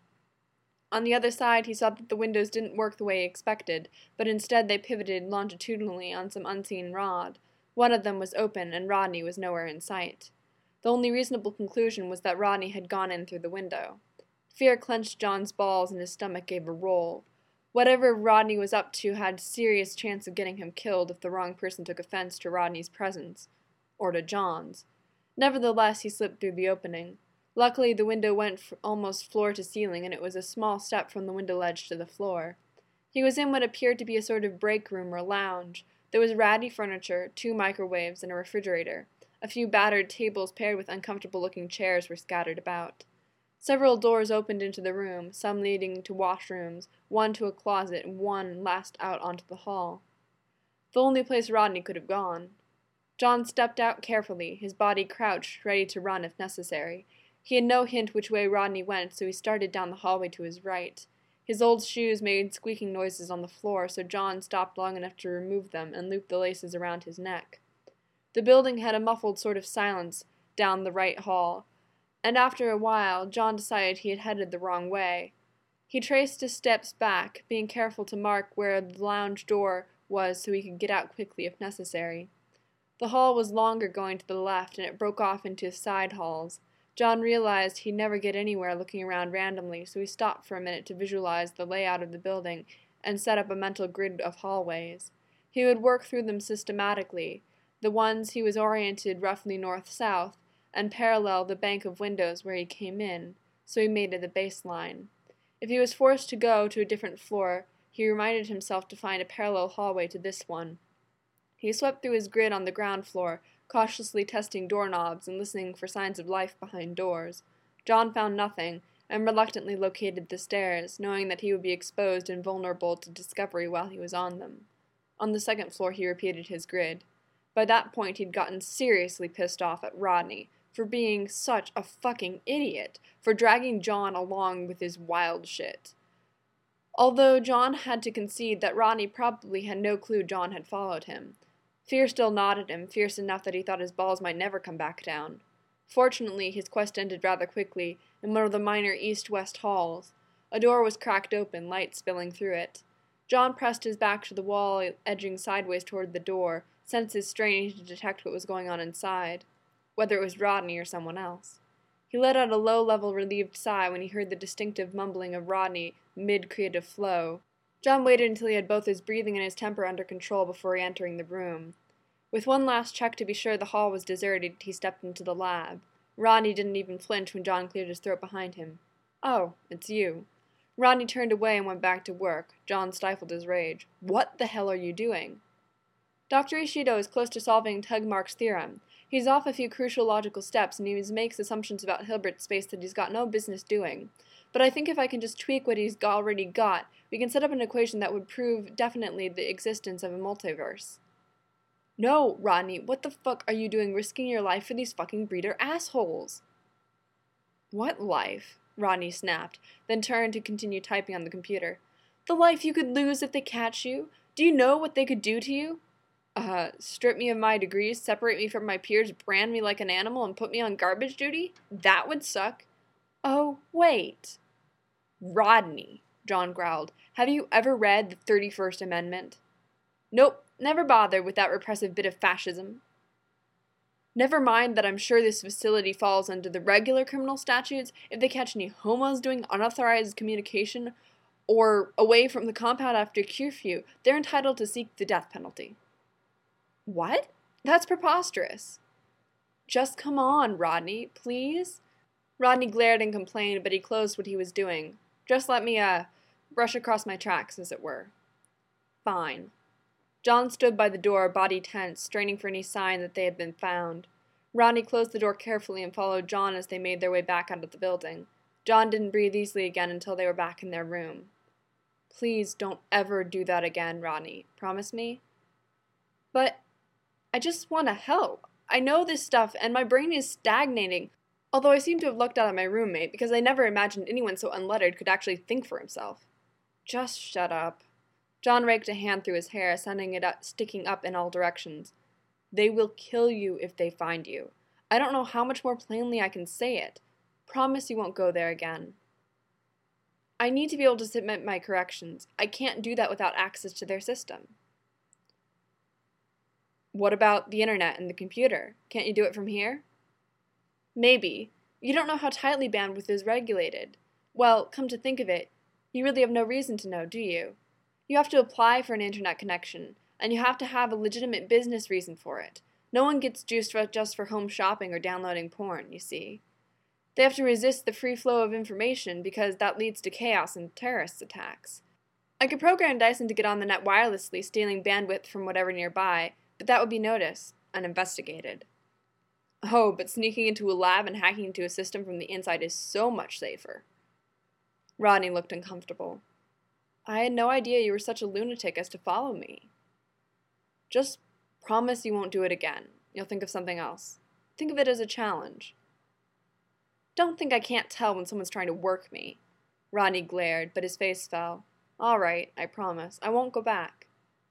Speaker 1: On the other side, he saw that the windows didn't work the way he expected, but instead they pivoted longitudinally on some unseen rod. One of them was open, and Rodney was nowhere in sight. The only reasonable conclusion was that Rodney had gone in through the window. Fear clenched John's balls, and his stomach gave a roll. Whatever Rodney was up to had serious chance of getting him killed if the wrong person took offense to Rodney's presence. Or to John's. Nevertheless, he slipped through the opening. Luckily, the window went f- almost floor to ceiling, and it was a small step from the window ledge to the floor. He was in what appeared to be a sort of break room or lounge. There was ratty furniture, two microwaves, and a refrigerator. A few battered tables paired with uncomfortable-looking chairs were scattered about. Several doors opened into the room, some leading to washrooms, one to a closet, and one last out onto the hall. The only place Rodney could have gone. John stepped out carefully, his body crouched, ready to run if necessary. He had no hint which way Rodney went, so he started down the hallway to his right. His old shoes made squeaking noises on the floor, so John stopped long enough to remove them and loop the laces around his neck. The building had a muffled sort of silence down the right hall, and after a while John decided he had headed the wrong way. He traced his steps back, being careful to mark where the lounge door was so he could get out quickly if necessary. The hall was longer going to the left, and it broke off into side halls. John realized he'd never get anywhere looking around randomly, so he stopped for a minute to visualize the layout of the building and set up a mental grid of hallways. He would work through them systematically, the ones he was oriented roughly north-south, and parallel the bank of windows where he came in, so he made it the baseline. If he was forced to go to a different floor, he reminded himself to find a parallel hallway to this one. He swept through his grid on the ground floor, cautiously testing doorknobs and listening for signs of life behind doors. John found nothing, and reluctantly located the stairs, knowing that he would be exposed and vulnerable to discovery while he was on them. On the second floor he repeated his grid. By that point he'd gotten seriously pissed off at Rodney, for being such a fucking idiot, for dragging John along with his wild shit. although John had to concede that Rodney probably had no clue John had followed him. Fear still gnawed at him, fierce enough that he thought his balls might never come back down. Fortunately, his quest ended rather quickly in one of the minor east-west halls. A door was cracked open, light spilling through it. John pressed his back to the wall, edging sideways toward the door, senses straining to detect what was going on inside, whether it was Rodney or someone else. He let out a low-level relieved sigh when he heard the distinctive mumbling of Rodney mid-creative flow. John waited until he had both his breathing and his temper under control before re-entering the room. With one last check to be sure the hall was deserted, he stepped into the lab. Rodney didn't even flinch when John cleared his throat behind him. "Oh, it's you." Rodney turned away and went back to work. John stifled his rage. "What the hell are you doing?" Doctor Ishido is close to solving Tegmark's theorem. He's off a few crucial logical steps, and he makes assumptions about Hilbert's space that he's got no business doing. But I think if I can just tweak what he's already got, we can set up an equation that would prove definitely the existence of a multiverse. "No, Rodney, what the fuck are you doing risking your life for these fucking breeder assholes?" "What life?" Rodney snapped, then turned to continue typing on the computer. "The life you could lose if they catch you? Do you know what they could do to you? Uh, strip me of my degrees, separate me from my peers, brand me like an animal, and put me on garbage duty? That would suck." "Oh, wait." "Rodney," John growled, "have you ever read the thirty-first Amendment?" "Nope, never bothered with that repressive bit of fascism." "Never mind that I'm sure this facility falls under the regular criminal statutes. If they catch any homos doing unauthorized communication or away from the compound after curfew, they're entitled to seek the death penalty." "What? That's preposterous." "Just come on, Rodney, please?" Rodney glared and complained, but he closed what he was doing. "Just let me, uh, brush across my tracks, as it were." "Fine." John stood by the door, body tense, straining for any sign that they had been found. Rodney closed the door carefully and followed John as they made their way back out of the building. John didn't breathe easily again until they were back in their room. "Please don't ever do that again, Rodney. Promise me?" "But I just want to help. I know this stuff, and my brain is stagnating, although I seem to have lucked out of my roommate, because I never imagined anyone so unlettered could actually think for himself." "Just shut up." John raked a hand through his hair, sending it up, sticking up in all directions. "They will kill you if they find you. I don't know how much more plainly I can say it. Promise you won't go there again." "I need to be able to submit my corrections. I can't do that without access to their system." "What about the internet and the computer? Can't you do it from here?" "Maybe. You don't know how tightly bandwidth is regulated. Well, come to think of it, you really have no reason to know, do you? You have to apply for an internet connection, and you have to have a legitimate business reason for it. No one gets juiced for, just for home shopping or downloading porn, you see. They have to resist the free flow of information because that leads to chaos and terrorist attacks. I could program Dyson to get on the net wirelessly, stealing bandwidth from whatever nearby, but that would be noticed and investigated." "Oh, but sneaking into a lab and hacking into a system from the inside is so much safer." Rodney looked uncomfortable. "I had no idea you were such a lunatic as to follow me." "Just promise you won't do it again. You'll think of something else. Think of it as a challenge." "Don't think I can't tell when someone's trying to work me." Rodney glared, but his face fell. "All right, I promise. I won't go back."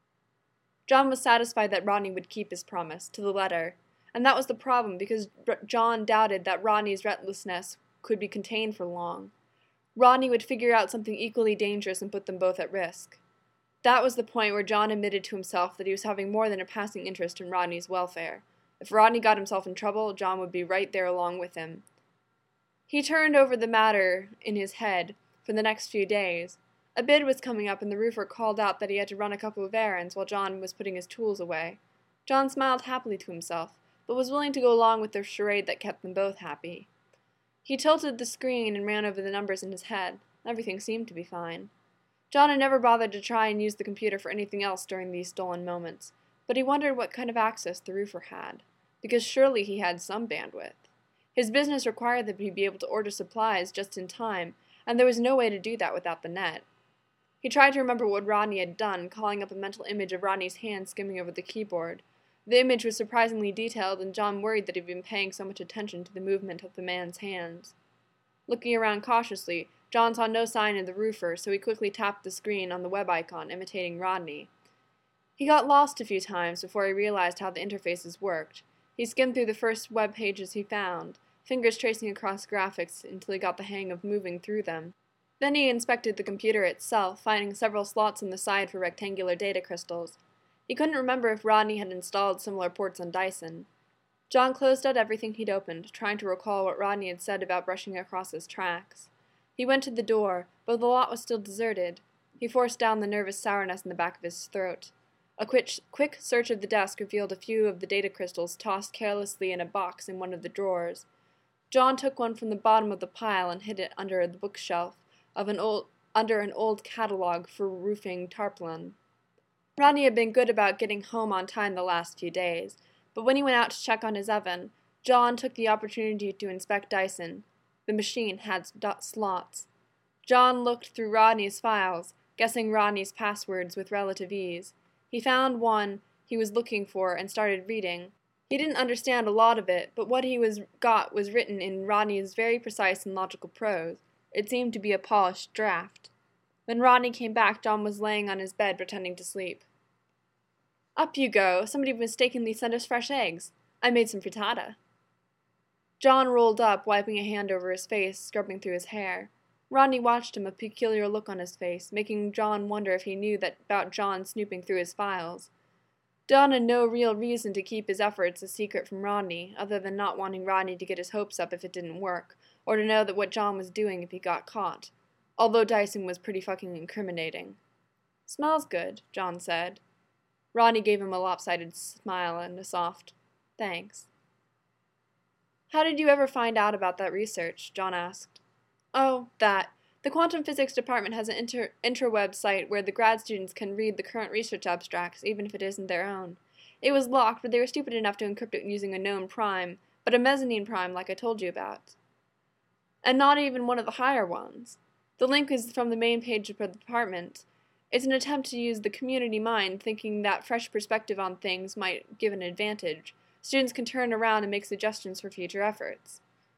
Speaker 1: John was satisfied that Rodney would keep his promise, to the letter, and that was the problem, because John doubted that Rodney's recklessness could be contained for long. Rodney would figure out something equally dangerous and put them both at risk. That was the point where John admitted to himself that he was having more than a passing interest in Rodney's welfare. If Rodney got himself in trouble, John would be right there along with him. He turned over the matter in his head for the next few days. A bid was coming up, and the roofer called out that he had to run a couple of errands while John was putting his tools away. John smiled happily to himself, but was willing to go along with the charade that kept them both happy. He tilted the screen and ran over the numbers in his head. Everything seemed to be fine. John had never bothered to try and use the computer for anything else during these stolen moments, but he wondered what kind of access the roofer had, because surely he had some bandwidth. His business required that he be able to order supplies just in time, and there was no way to do that without the net. He tried to remember what Rodney had done, calling up a mental image of Rodney's hand skimming over the keyboard. The image was surprisingly detailed, and John worried that he had been paying so much attention to the movement of the man's hands. Looking around cautiously, John saw no sign of the roofer, so he quickly tapped the screen on the web icon, imitating Rodney. He got lost a few times before he realized how the interfaces worked. He skimmed through the first web pages he found, fingers tracing across graphics until he got the hang of moving through them. Then he inspected the computer itself, finding several slots on the side for rectangular data crystals. He couldn't remember if Rodney had installed similar ports on Dyson. John closed out everything he'd opened, trying to recall what Rodney had said about brushing across his tracks. He went to the door, but the lot was still deserted. He forced down the nervous sourness in the back of his throat. A quick, quick search of the desk revealed a few of the data crystals tossed carelessly in a box in one of the drawers. John took one from the bottom of the pile and hid it under the bookshelf of an old, under an old catalog for roofing tarpaulin. Rodney had been good about getting home on time the last few days, but when he went out to check on his oven, John took the opportunity to inspect Dyson. The machine had slots. John looked through Rodney's files, guessing Rodney's passwords with relative ease. He found one he was looking for and started reading. He didn't understand a lot of it, but what he was got was written in Rodney's very precise and logical prose. It seemed to be a polished draft. When Rodney came back, John was laying on his bed pretending to sleep. "Up you go. Somebody mistakenly sent us fresh eggs. I made some frittata." John rolled up, wiping a hand over his face, scrubbing through his hair. Rodney watched him, a peculiar look on his face, making John wonder if he knew that about John snooping through his files. John had no real reason to keep his efforts a secret from Rodney, other than not wanting Rodney to get his hopes up if it didn't work, or to know that what John was doing if he got caught, although Dyson was pretty fucking incriminating. "Smells good," John said. Rodney gave him a lopsided smile and a soft, "Thanks." "How did you ever find out about that research?" John asked. "Oh, that. The quantum physics department has an inter- intraweb site where the grad students can read the current research abstracts, even if it isn't their own. It was locked, but they were stupid enough to encrypt it using a known prime, but a mezzanine prime like I told you about. And not even one of the higher ones. The link is from the main page of the department. It's an attempt to use the community mind, thinking that fresh perspective on things might give an advantage. Students can turn around and make suggestions for future efforts."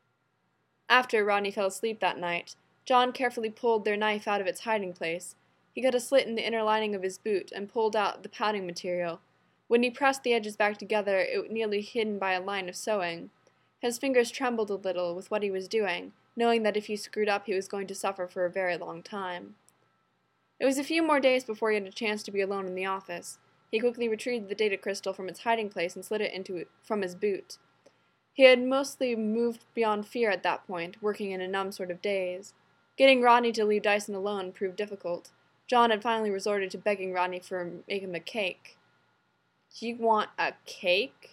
Speaker 1: After Rodney fell asleep that night, John carefully pulled their knife out of its hiding place. He cut a slit in the inner lining of his boot and pulled out the padding material. When he pressed the edges back together, it was nearly hidden by a line of sewing. His fingers trembled a little with what he was doing, knowing that if he screwed up he was going to suffer for a very long time. It was a few more days before he had a chance to be alone in the office. He quickly retrieved the data crystal from its hiding place and slid it into it from his boot. He had mostly moved beyond fear at that point, working in a numb sort of daze. Getting Rodney to leave Dyson alone proved difficult. John had finally resorted to begging Rodney for make him a cake. "You want a cake?"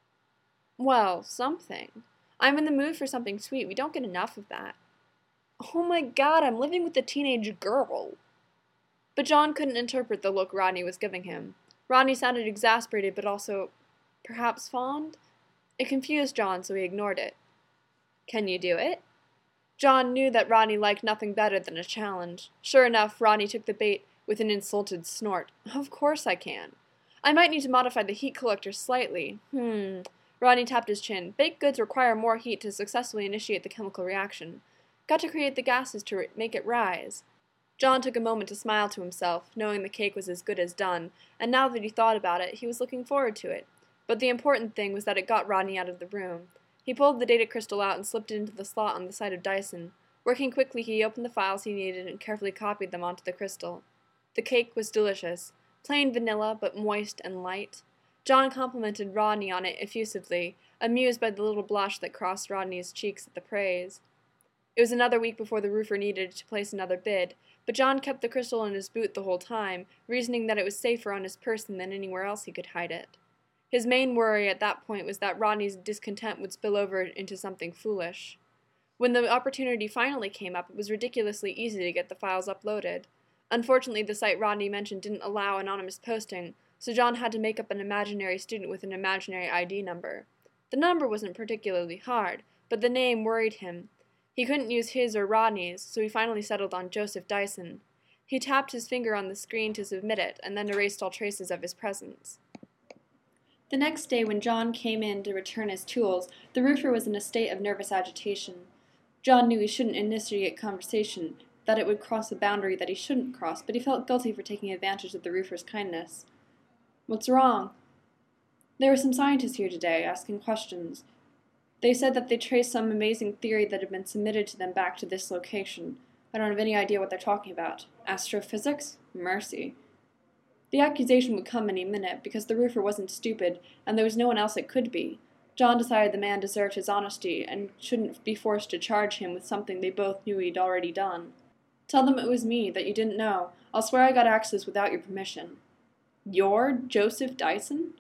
Speaker 1: "Well, something. I'm in the mood for something sweet. We don't get enough of that." "Oh my god, I'm living with a teenage girl." But John couldn't interpret the look Rodney was giving him. Rodney sounded exasperated, but also, perhaps fond? It confused John, so he ignored it. "Can you do it?" John knew that Rodney liked nothing better than a challenge. Sure enough, Rodney took the bait with an insulted snort. "Of course I can. I might need to modify the heat collector slightly. Hmm. Rodney tapped his chin. Baked goods require more heat to successfully initiate the chemical reaction. Got to create the gases to make it rise." John took a moment to smile to himself, knowing the cake was as good as done, and now that he thought about it, he was looking forward to it. But the important thing was that it got Rodney out of the room. He pulled the data crystal out and slipped it into the slot on the side of Dyson. Working quickly, he opened the files he needed and carefully copied them onto the crystal. The cake was delicious. Plain vanilla, but moist and light. John complimented Rodney on it effusively, amused by the little blush that crossed Rodney's cheeks at the praise. It was another week before the roofer needed to place another bid, but John kept the crystal in his boot the whole time, reasoning that it was safer on his person than anywhere else he could hide it. His main worry at that point was that Rodney's discontent would spill over into something foolish. When the opportunity finally came up, it was ridiculously easy to get the files uploaded. Unfortunately, the site Rodney mentioned didn't allow anonymous posting, so John had to make up an imaginary student with an imaginary I D number. The number wasn't particularly hard, but the name worried him. He couldn't use his or Rodney's, so he finally settled on Joseph Dyson. He tapped his finger on the screen to submit it, and then erased all traces of his presence. The next day, when John came in to return his tools, the roofer was in a state of nervous agitation. John knew he shouldn't initiate conversation, that it would cross a boundary that he shouldn't cross, but he felt guilty for taking advantage of the roofer's kindness. "What's wrong?" "There were some scientists here today, asking questions. They said that they traced some amazing theory that had been submitted to them back to this location. I don't have any idea what they're talking about. Astrophysics? Mercy." The accusation would come any minute, because the roofer wasn't stupid, and there was no one else it could be. John decided the man deserved his honesty, and shouldn't be forced to charge him with something they both knew he'd already done. "Tell them it was me, that you didn't know. I'll swear I got access without your permission." "You're Joseph Dyson?"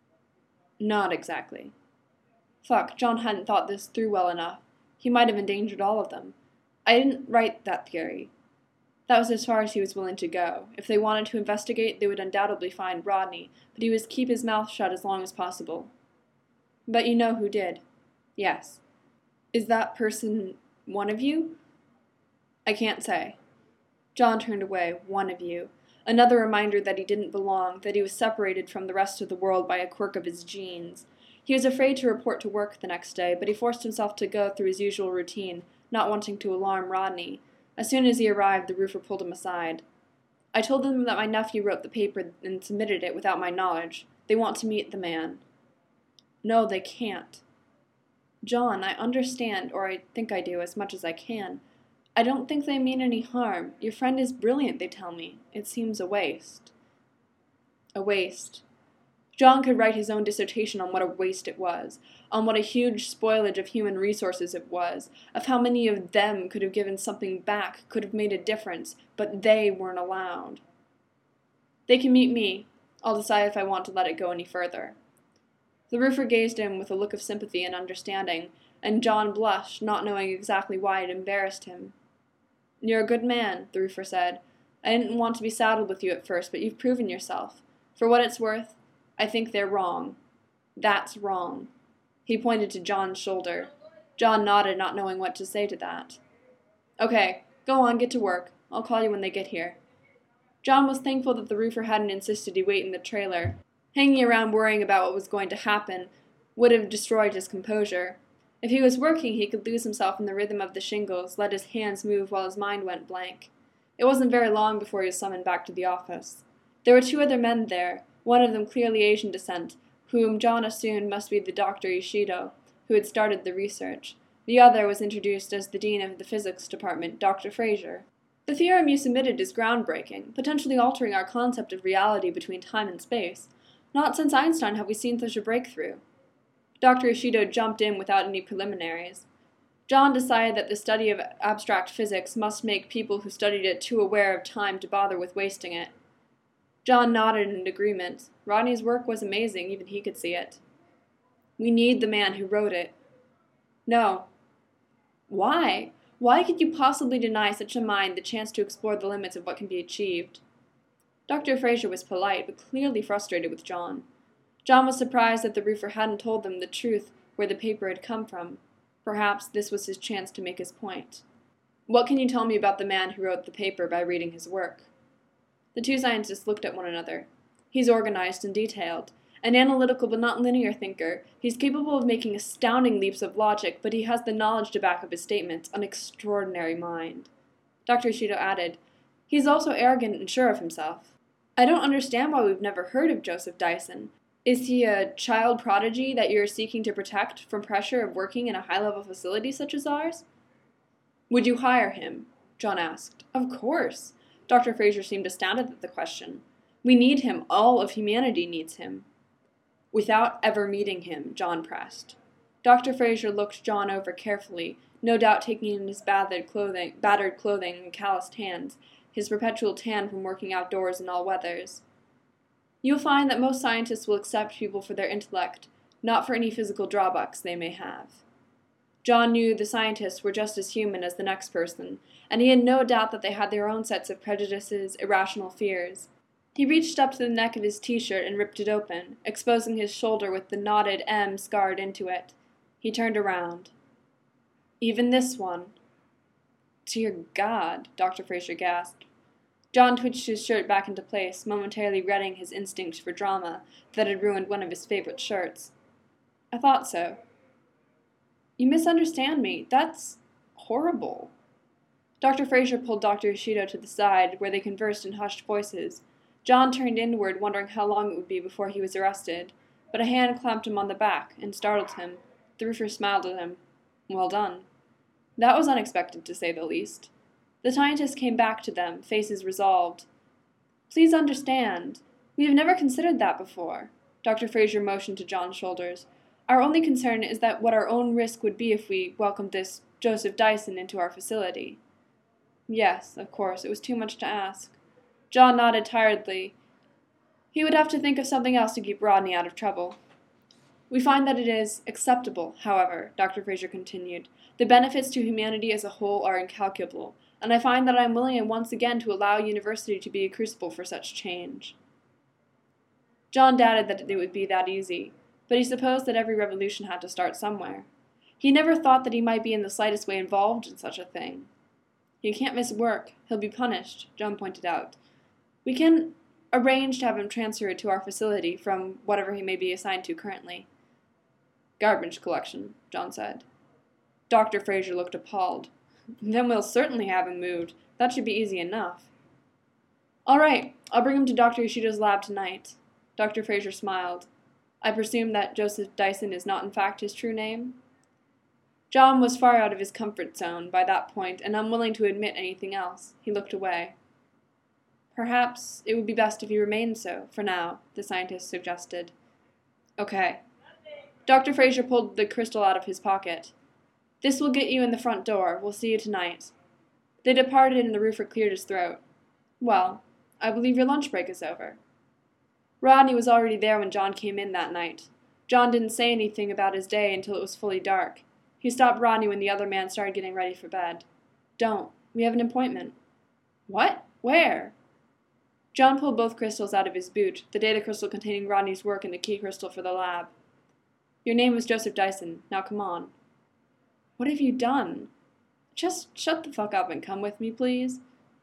Speaker 1: "Not exactly." Fuck, John hadn't thought this through well enough. He might have endangered all of them. "I didn't write that theory." That was as far as he was willing to go. If they wanted to investigate, they would undoubtedly find Rodney, but he would keep his mouth shut as long as possible. "But you know who did?" "Yes." "Is that person one of you?" "I can't say." John turned away. One of you. Another reminder that he didn't belong, that he was separated from the rest of the world by a quirk of his genes. He was afraid to report to work the next day, but he forced himself to go through his usual routine, not wanting to alarm Rodney. As soon as he arrived, the roofer pulled him aside. "I told them that my nephew wrote the paper and submitted it without my knowledge. They want to meet the man." "No, they can't." "John, I understand, or I think I do, as much as I can. I don't think they mean any harm. Your friend is brilliant, they tell me. It seems a waste." A waste. John could write his own dissertation on what a waste it was, on what a huge spoilage of human resources it was, of how many of them could have given something back, could have made a difference, but they weren't allowed. "They can meet me. I'll decide if I want to let it go any further." The roofer gazed at him with a look of sympathy and understanding, and John blushed, not knowing exactly why it embarrassed him. "You're a good man," the roofer said. "I didn't want to be saddled with you at first, but you've proven yourself. For what it's worth, I think they're wrong. That's wrong." He pointed to John's shoulder. John nodded, not knowing what to say to that. "Okay, go on, get to work. I'll call you when they get here." John was thankful that the roofer hadn't insisted he wait in the trailer. Hanging around worrying about what was going to happen would have destroyed his composure. If he was working, he could lose himself in the rhythm of the shingles, let his hands move while his mind went blank. It wasn't very long before he was summoned back to the office. There were two other men there, one of them clearly Asian descent, whom John assumed must be the Doctor Ishido, who had started the research. The other was introduced as the dean of the physics department, Doctor Fraser. "The theorem you submitted is groundbreaking, potentially altering our concept of reality between time and space. Not since Einstein have we seen such a breakthrough." Doctor Ishido jumped in without any preliminaries. John decided that the study of abstract physics must make people who studied it too aware of time to bother with wasting it. John nodded in agreement. Rodney's work was amazing, even he could see it. "We need the man who wrote it." "No." "Why? Why could you possibly deny such a mind the chance to explore the limits of what can be achieved?" Doctor Fraser was polite, but clearly frustrated with John. John was surprised that the roofer hadn't told them the truth where the paper had come from. Perhaps this was his chance to make his point. "What can you tell me about the man who wrote the paper by reading his work?" The two scientists looked at one another. "He's organized and detailed. An analytical but not linear thinker. He's capable of making astounding leaps of logic, but he has the knowledge to back up his statements. An extraordinary mind." Doctor Ishido added, "He's also arrogant and sure of himself. I don't understand why we've never heard of Joseph Dyson. Is he a child prodigy that you're seeking to protect from pressure of working in a high-level facility such as ours?" "Would you hire him?" John asked. "Of course." Doctor Fraser seemed astounded at the question. "We need him. All of humanity needs him." "Without ever meeting him," John pressed. Doctor Fraser looked John over carefully, no doubt taking in his battered clothing, battered clothing and calloused hands, his perpetual tan from working outdoors in all weathers. "You'll find that most scientists will accept people for their intellect, not for any physical drawbacks they may have." John knew the scientists were just as human as the next person, and he had no doubt that they had their own sets of prejudices, irrational fears. He reached up to the neck of his t-shirt and ripped it open, exposing his shoulder with the knotted M scarred into it. He turned around. "Even this one?" "Dear God," Doctor Fraser gasped. John twitched his shirt back into place, momentarily regretting his instinct for drama that had ruined one of his favorite shirts. "I thought so." "You misunderstand me. That's horrible." Doctor Fraser pulled Doctor Ishido to the side, where they conversed in hushed voices. John turned inward, wondering how long it would be before he was arrested, but a hand clapped him on the back and startled him. The roofer smiled at him. Well done. That was unexpected, to say the least. The scientists came back to them, faces resolved. Please understand. We have never considered that before. Doctor Fraser motioned to John's shoulders. Our only concern is that what our own risk would be if we welcomed this Joseph Dyson into our facility. Yes, of course, it was too much to ask. John nodded tiredly. He would have to think of something else to keep Rodney out of trouble. We find that it is acceptable, however, Doctor Fraser continued. The benefits to humanity as a whole are incalculable, and I find that I am willing once again to allow university to be a crucible for such change. John doubted that it would be that easy, but he supposed that every revolution had to start somewhere. He never thought that he might be in the slightest way involved in such a thing. He can't miss work. He'll be punished, John pointed out. We can arrange to have him transferred to our facility from whatever he may be assigned to currently. Garbage collection, John said. Doctor Fraser looked appalled. Then we'll certainly have him moved. That should be easy enough. All right, I'll bring him to Doctor Ishido's lab tonight. Doctor Fraser smiled. I presume that Joseph Dyson is not in fact his true name? John was far out of his comfort zone by that point and unwilling to admit anything else. He looked away. Perhaps it would be best if he remained so, for now, the scientist suggested. Okay. Doctor Fraser pulled the crystal out of his pocket. This will get you in the front door. We'll see you tonight. They departed and the roofer cleared his throat. Well, I believe your lunch break is over. Rodney was already there when John came in that night. John didn't say anything about his day until it was fully dark. He stopped Rodney when the other man started getting ready for bed. Don't. We have an appointment. What? Where? John pulled both crystals out of his boot, the data crystal containing Rodney's work and the key crystal for the lab. Your name was Joseph Dyson. Now come on. What have you done? Just shut the fuck up and come with me, please.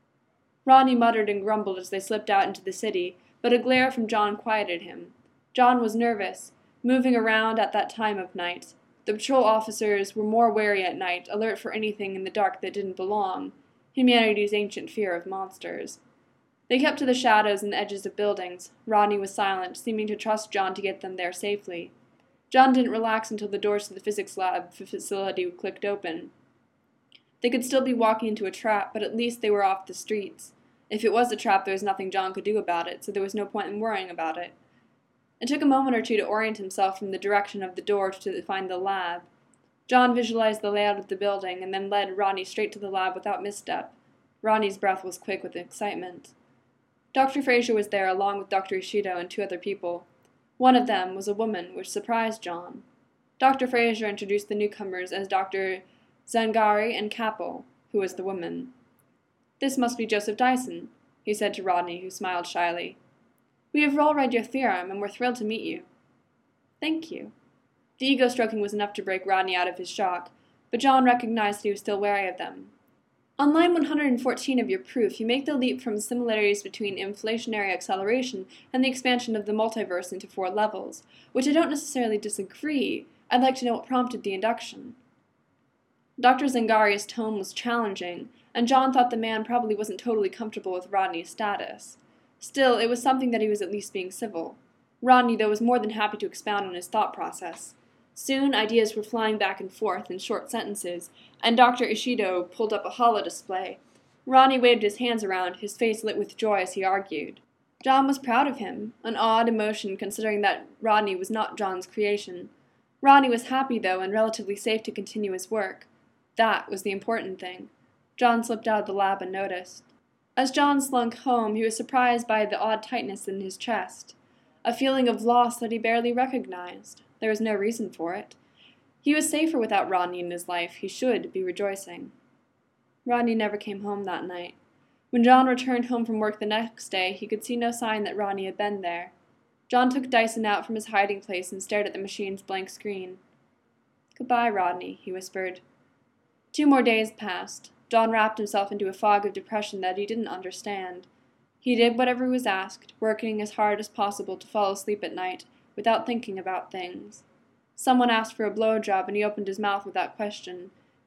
Speaker 1: Rodney muttered and grumbled as they slipped out into the city, but a glare from John quieted him. John was nervous, moving around at that time of night. The patrol officers were more wary at night, alert for anything in the dark that didn't belong, humanity's ancient fear of monsters. They kept to the shadows and the edges of buildings. Rodney was silent, seeming to trust John to get them there safely. John didn't relax until the doors to the physics lab facility clicked open. They could still be walking into a trap, but at least they were off the streets. If it was a trap, there was nothing John could do about it, so there was no point in worrying about it. It took a moment or two to orient himself from the direction of the door to find the lab. John visualized the layout of the building and then led Rodney straight to the lab without misstep. Rodney's breath was quick with excitement. Doctor Fraser was there along with Doctor Ishido and two other people. One of them was a woman, which surprised John. Doctor Fraser introduced the newcomers as Doctor Zangari and Capel, who was the woman. This must be Joseph Dyson, he said to Rodney, who smiled shyly. We have all read your theorem, and we're thrilled to meet you. Thank you. The ego-stroking was enough to break Rodney out of his shock, but John recognized he was still wary of them. On line one hundred fourteen of your proof, you make the leap from similarities between inflationary acceleration and the expansion of the multiverse into four levels, which I don't necessarily disagree. I'd like to know what prompted the induction. Doctor Zangari's tone was challenging, and John thought the man probably wasn't totally comfortable with Rodney's status. Still, it was something that he was at least being civil. Rodney, though, was more than happy to expound on his thought process. Soon, ideas were flying back and forth in short sentences, and Doctor Ishido pulled up a holodisplay. Rodney waved his hands around, his face lit with joy as he argued. John was proud of him, an odd emotion considering that Rodney was not John's creation. Rodney was happy, though, and relatively safe to continue his work. That was the important thing. John slipped out of the lab unnoticed. As John slunk home, he was surprised by the odd tightness in his chest, a feeling of loss that he barely recognized. There was no reason for it. He was safer without Rodney in his life. He should be rejoicing. Rodney never came home that night. When John returned home from work the next day, he could see no sign that Rodney had been there. John took Dyson out from his hiding place and stared at the machine's blank screen. Goodbye, Rodney, he whispered. Two more days passed. John wrapped himself into a fog of depression that he didn't understand. He did whatever was asked, working as hard as possible to fall asleep at night, without thinking about things. Someone asked for a blowjob, and he opened his mouth without question,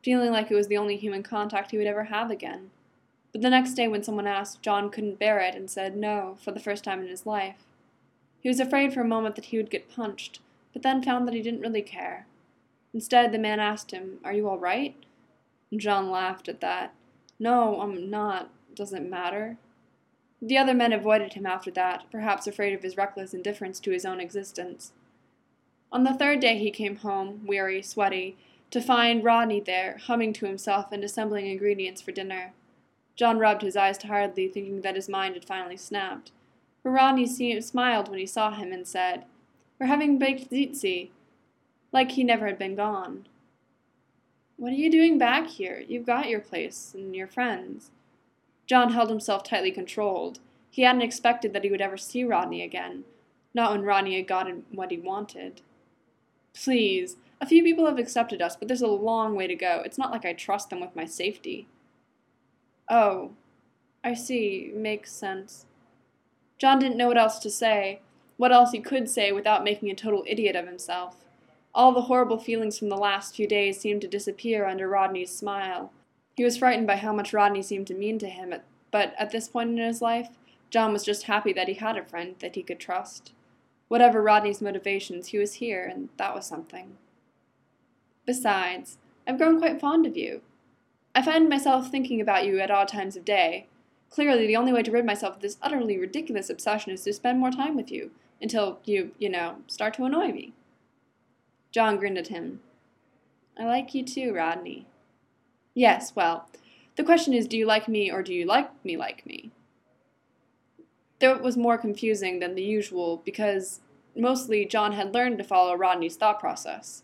Speaker 1: feeling like it was the only human contact he would ever have again. But the next day when someone asked, John couldn't bear it and said no for the first time in his life. He was afraid for a moment that he would get punched, but then found that he didn't really care. Instead, the man asked him, "Are you all right?" And John laughed at that. "No, I'm not. Doesn't matter." The other men avoided him after that, perhaps afraid of his reckless indifference to his own existence. On the third day he came home, weary, sweaty, to find Rodney there, humming to himself and assembling ingredients for dinner. John rubbed his eyes tiredly, thinking that his mind had finally snapped. For Rodney smiled when he saw him and said, "We're having baked tzatziki," like he never had been gone. "What are you doing back here? You've got your place and your friends." John held himself tightly controlled. He hadn't expected that he would ever see Rodney again, not when Rodney had gotten what he wanted. "Please, a few people have accepted us, but there's a long way to go. It's not like I trust them with my safety." "Oh, I see. Makes sense." John didn't know what else to say, what else he could say without making a total idiot of himself. All the horrible feelings from the last few days seemed to disappear under Rodney's smile. He was frightened by how much Rodney seemed to mean to him, but at this point in his life, John was just happy that he had a friend that he could trust. Whatever Rodney's motivations, he was here, and that was something. "Besides, I've grown quite fond of you. I find myself thinking about you at odd times of day. Clearly, the only way to rid myself of this utterly ridiculous obsession is to spend more time with you, until you, you know, start to annoy me." John grinned at him. "I like you too, Rodney." "Yes, well, the question is, do you like me or do you like me like me?" Though it was more confusing than the usual, because mostly John had learned to follow Rodney's thought process.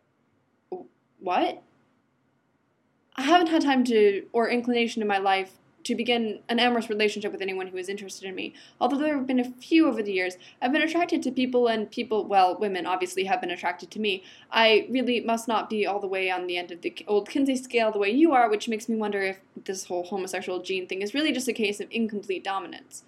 Speaker 1: "What?" "I haven't had time to, or inclination in my life, to begin an amorous relationship with anyone who is interested in me. Although there have been a few over the years, I've been attracted to people, and people, well, women obviously have been attracted to me. I really must not be all the way on the end of the old Kinsey scale the way you are, which makes me wonder if this whole homosexual gene thing is really just a case of incomplete dominance."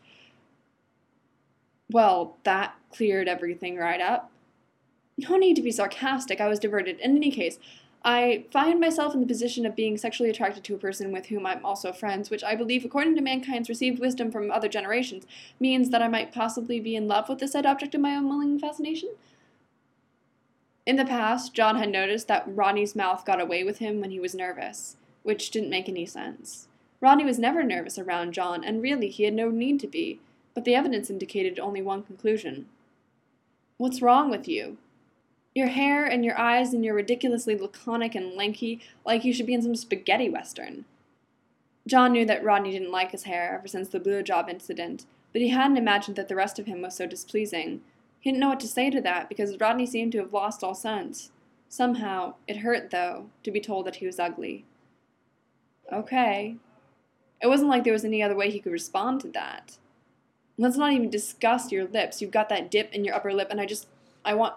Speaker 1: Well, that cleared everything right up. "No need to be sarcastic. I was diverted. In any case, I find myself in the position of being sexually attracted to a person with whom I'm also friends, which I believe, according to mankind's received wisdom from other generations, means that I might possibly be in love with the said object of my unwilling fascination." In the past, John had noticed that Rodney's mouth got away with him when he was nervous, which didn't make any sense. Rodney was never nervous around John, and really he had no need to be, but the evidence indicated only one conclusion. "What's wrong with you? Your hair and your eyes and you're ridiculously laconic and lanky, like you should be in some spaghetti western." John knew that Rodney didn't like his hair ever since the blowjob incident, but he hadn't imagined that the rest of him was so displeasing. He didn't know what to say to that, because Rodney seemed to have lost all sense. Somehow, it hurt, though, to be told that he was ugly. Okay. It wasn't like there was any other way he could respond to that. "Let's not even discuss your lips. You've got that dip in your upper lip, and I just, I want..."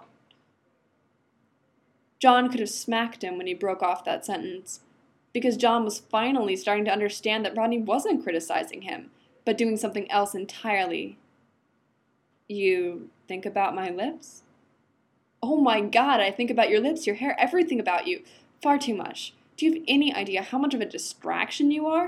Speaker 1: John could have smacked him when he broke off that sentence, because John was finally starting to understand that Rodney wasn't criticizing him, but doing something else entirely. "You think about my lips?" "Oh my God, I think about your lips, your hair, everything about you. Far too much. Do you have any idea how much of a distraction you are?"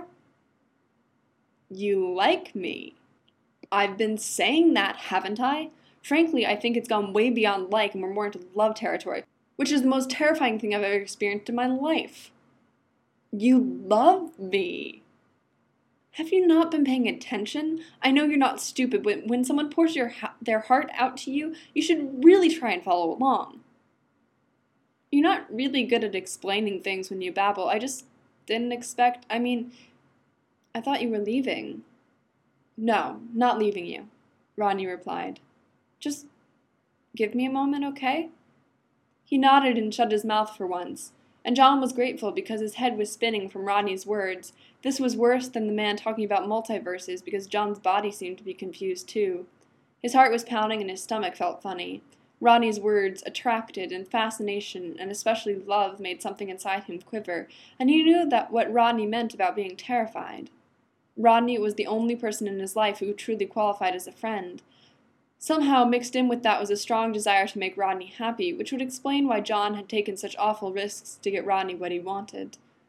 Speaker 1: "You like me." "I've been saying that, haven't I? Frankly, I think it's gone way beyond like and we're more into love territory, which is the most terrifying thing I've ever experienced in my life." "You love me." Have you not been paying attention? I know you're not stupid, but when someone pours your ha- their heart out to you, you should really try and follow along. You're not really good at explaining things when you babble. I just didn't expect, I mean, I thought you were leaving. "No, not leaving you," Rodney replied. "Just give me a moment, okay?" He nodded and shut his mouth for once, and John was grateful because his head was spinning from Rodney's words. This was worse than the man talking about multiverses, because John's body seemed to be confused too. His heart was pounding and his stomach felt funny. Rodney's words attracted, and fascination, and especially love, made something inside him quiver, and he knew that what Rodney meant about being terrified. Rodney was the only person in his life who truly qualified as a friend. Somehow, mixed in with that was a strong desire to make Rodney happy, which would explain why John had taken such awful risks to get Rodney what he wanted.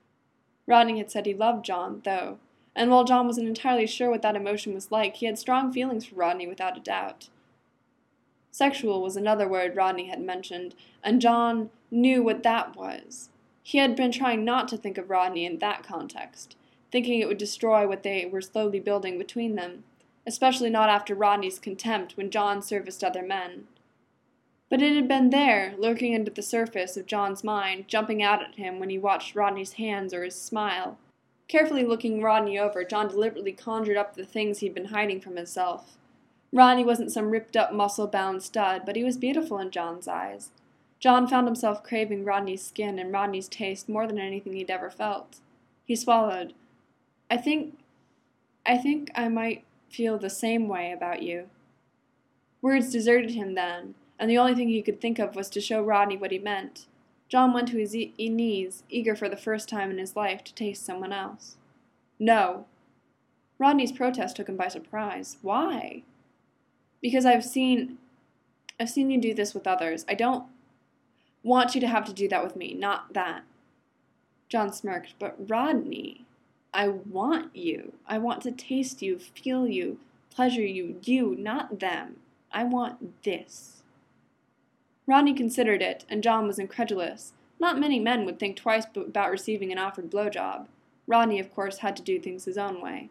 Speaker 1: Rodney had said he loved John, though, and while John wasn't entirely sure what that emotion was like, he had strong feelings for Rodney without a doubt. Sexual was another word Rodney had mentioned, and John knew what that was. He had been trying not to think of Rodney in that context, thinking it would destroy what they were slowly building between them, especially not after Rodney's contempt when John serviced other men. But it had been there, lurking under the surface of John's mind, jumping out at him when he watched Rodney's hands or his smile. Carefully looking Rodney over, John deliberately conjured up the things he'd been hiding from himself. Rodney wasn't some ripped-up, muscle-bound stud, but he was beautiful in John's eyes. John found himself craving Rodney's skin and Rodney's taste more than anything he'd ever felt. He swallowed. I think... I think I might feel the same way about you. Words deserted him then, and the only thing he could think of was to show Rodney what he meant. John went to his e- knees, eager for the first time in his life to taste someone else. No. Rodney's protest took him by surprise. Why? Because I've seen... I've seen you do this with others. I don't want you to have to do that with me, not that. John smirked. But Rodney, I want you. I want to taste you, feel you, pleasure you, you, not them. I want this. Rodney considered it, and John was incredulous. Not many men would think twice about receiving an offered blowjob. Rodney, of course, had to do things his own way.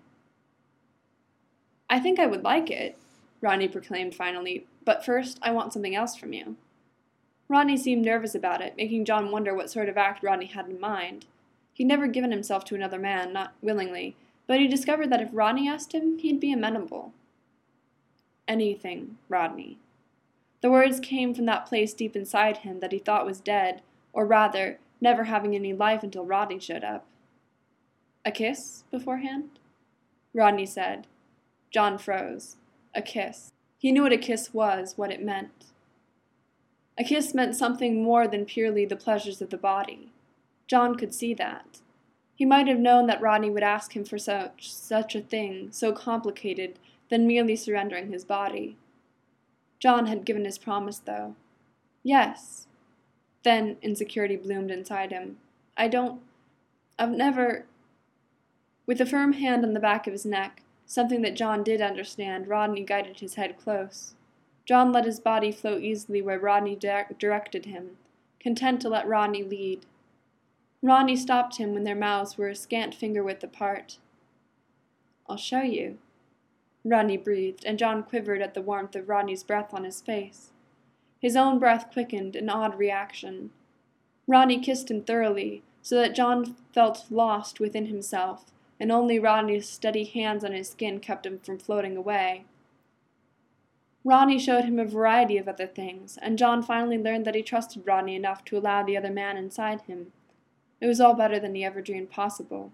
Speaker 1: I think I would like it, Rodney proclaimed finally, but first I want something else from you. Rodney seemed nervous about it, making John wonder what sort of act Rodney had in mind. He'd never given himself to another man, not willingly, but he discovered that if Rodney asked him, he'd be amenable. Anything, Rodney. The words came from that place deep inside him that he thought was dead, or rather, never having any life until Rodney showed up. A kiss beforehand? Rodney said. John froze. A kiss. He knew what a kiss was, what it meant. A kiss meant something more than purely the pleasures of the body. John could see that. He might have known that Rodney would ask him for such, such a thing, so complicated, than merely surrendering his body. John had given his promise, though. Yes. Then insecurity bloomed inside him. I don't... I've never... With a firm hand on the back of his neck, something that John did understand, Rodney guided his head close. John let his body flow easily where Rodney di- directed him, content to let Rodney lead. Rodney stopped him when their mouths were a scant finger-width apart. I'll show you. Rodney breathed, and John quivered at the warmth of Rodney's breath on his face. His own breath quickened, an odd reaction. Rodney kissed him thoroughly, so that John felt lost within himself, and only Rodney's steady hands on his skin kept him from floating away. Rodney showed him a variety of other things, and John finally learned that he trusted Rodney enough to allow the other man inside him. It was all better than he ever dreamed possible.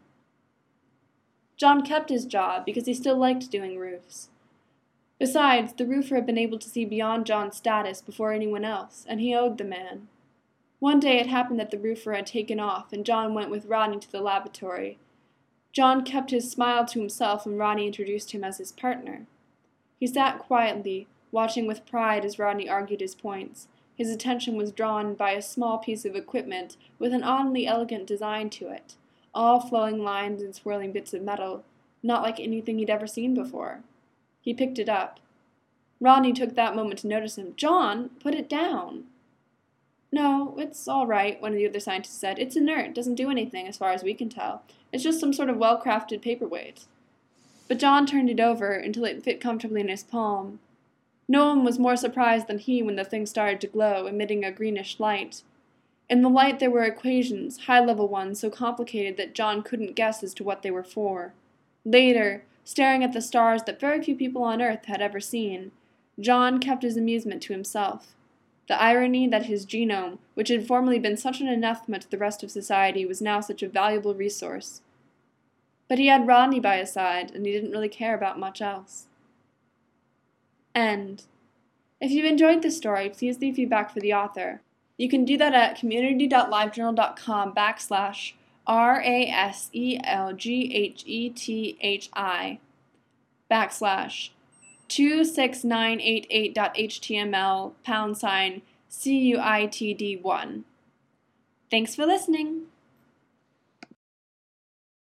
Speaker 1: John kept his job because he still liked doing roofs. Besides, the roofer had been able to see beyond John's status before anyone else, and he owed the man. One day it happened that the roofer had taken off, and John went with Rodney to the laboratory. John kept his smile to himself when Rodney introduced him as his partner. He sat quietly, watching with pride as Rodney argued his points. His attention was drawn by a small piece of equipment with an oddly elegant design to it, all flowing lines and swirling bits of metal, not like anything he'd ever seen before. He picked it up. Rodney took that moment to notice him. John, put it down. No, it's all right, one of the other scientists said. It's inert, doesn't do anything as far as we can tell. It's just some sort of well-crafted paperweight. But John turned it over until it fit comfortably in his palm. No one was more surprised than he when the thing started to glow, emitting a greenish light. In the light there were equations, high-level ones, so complicated that John couldn't guess as to what they were for. Later, staring at the stars that very few people on Earth had ever seen, John kept his amusement to himself. The irony that his genome, which had formerly been such an anathema to the rest of society, was now such a valuable resource. But he had Rodney by his side, and he didn't really care about much else. End. If you enjoyed this story, please leave feedback for the author. You can do that at community.livejournal.com backslash R-A-S-E-L-G-H-E-T-H-I backslash two six nine eight eight dot H T M L pound sign C U I T D one. Thanks for listening.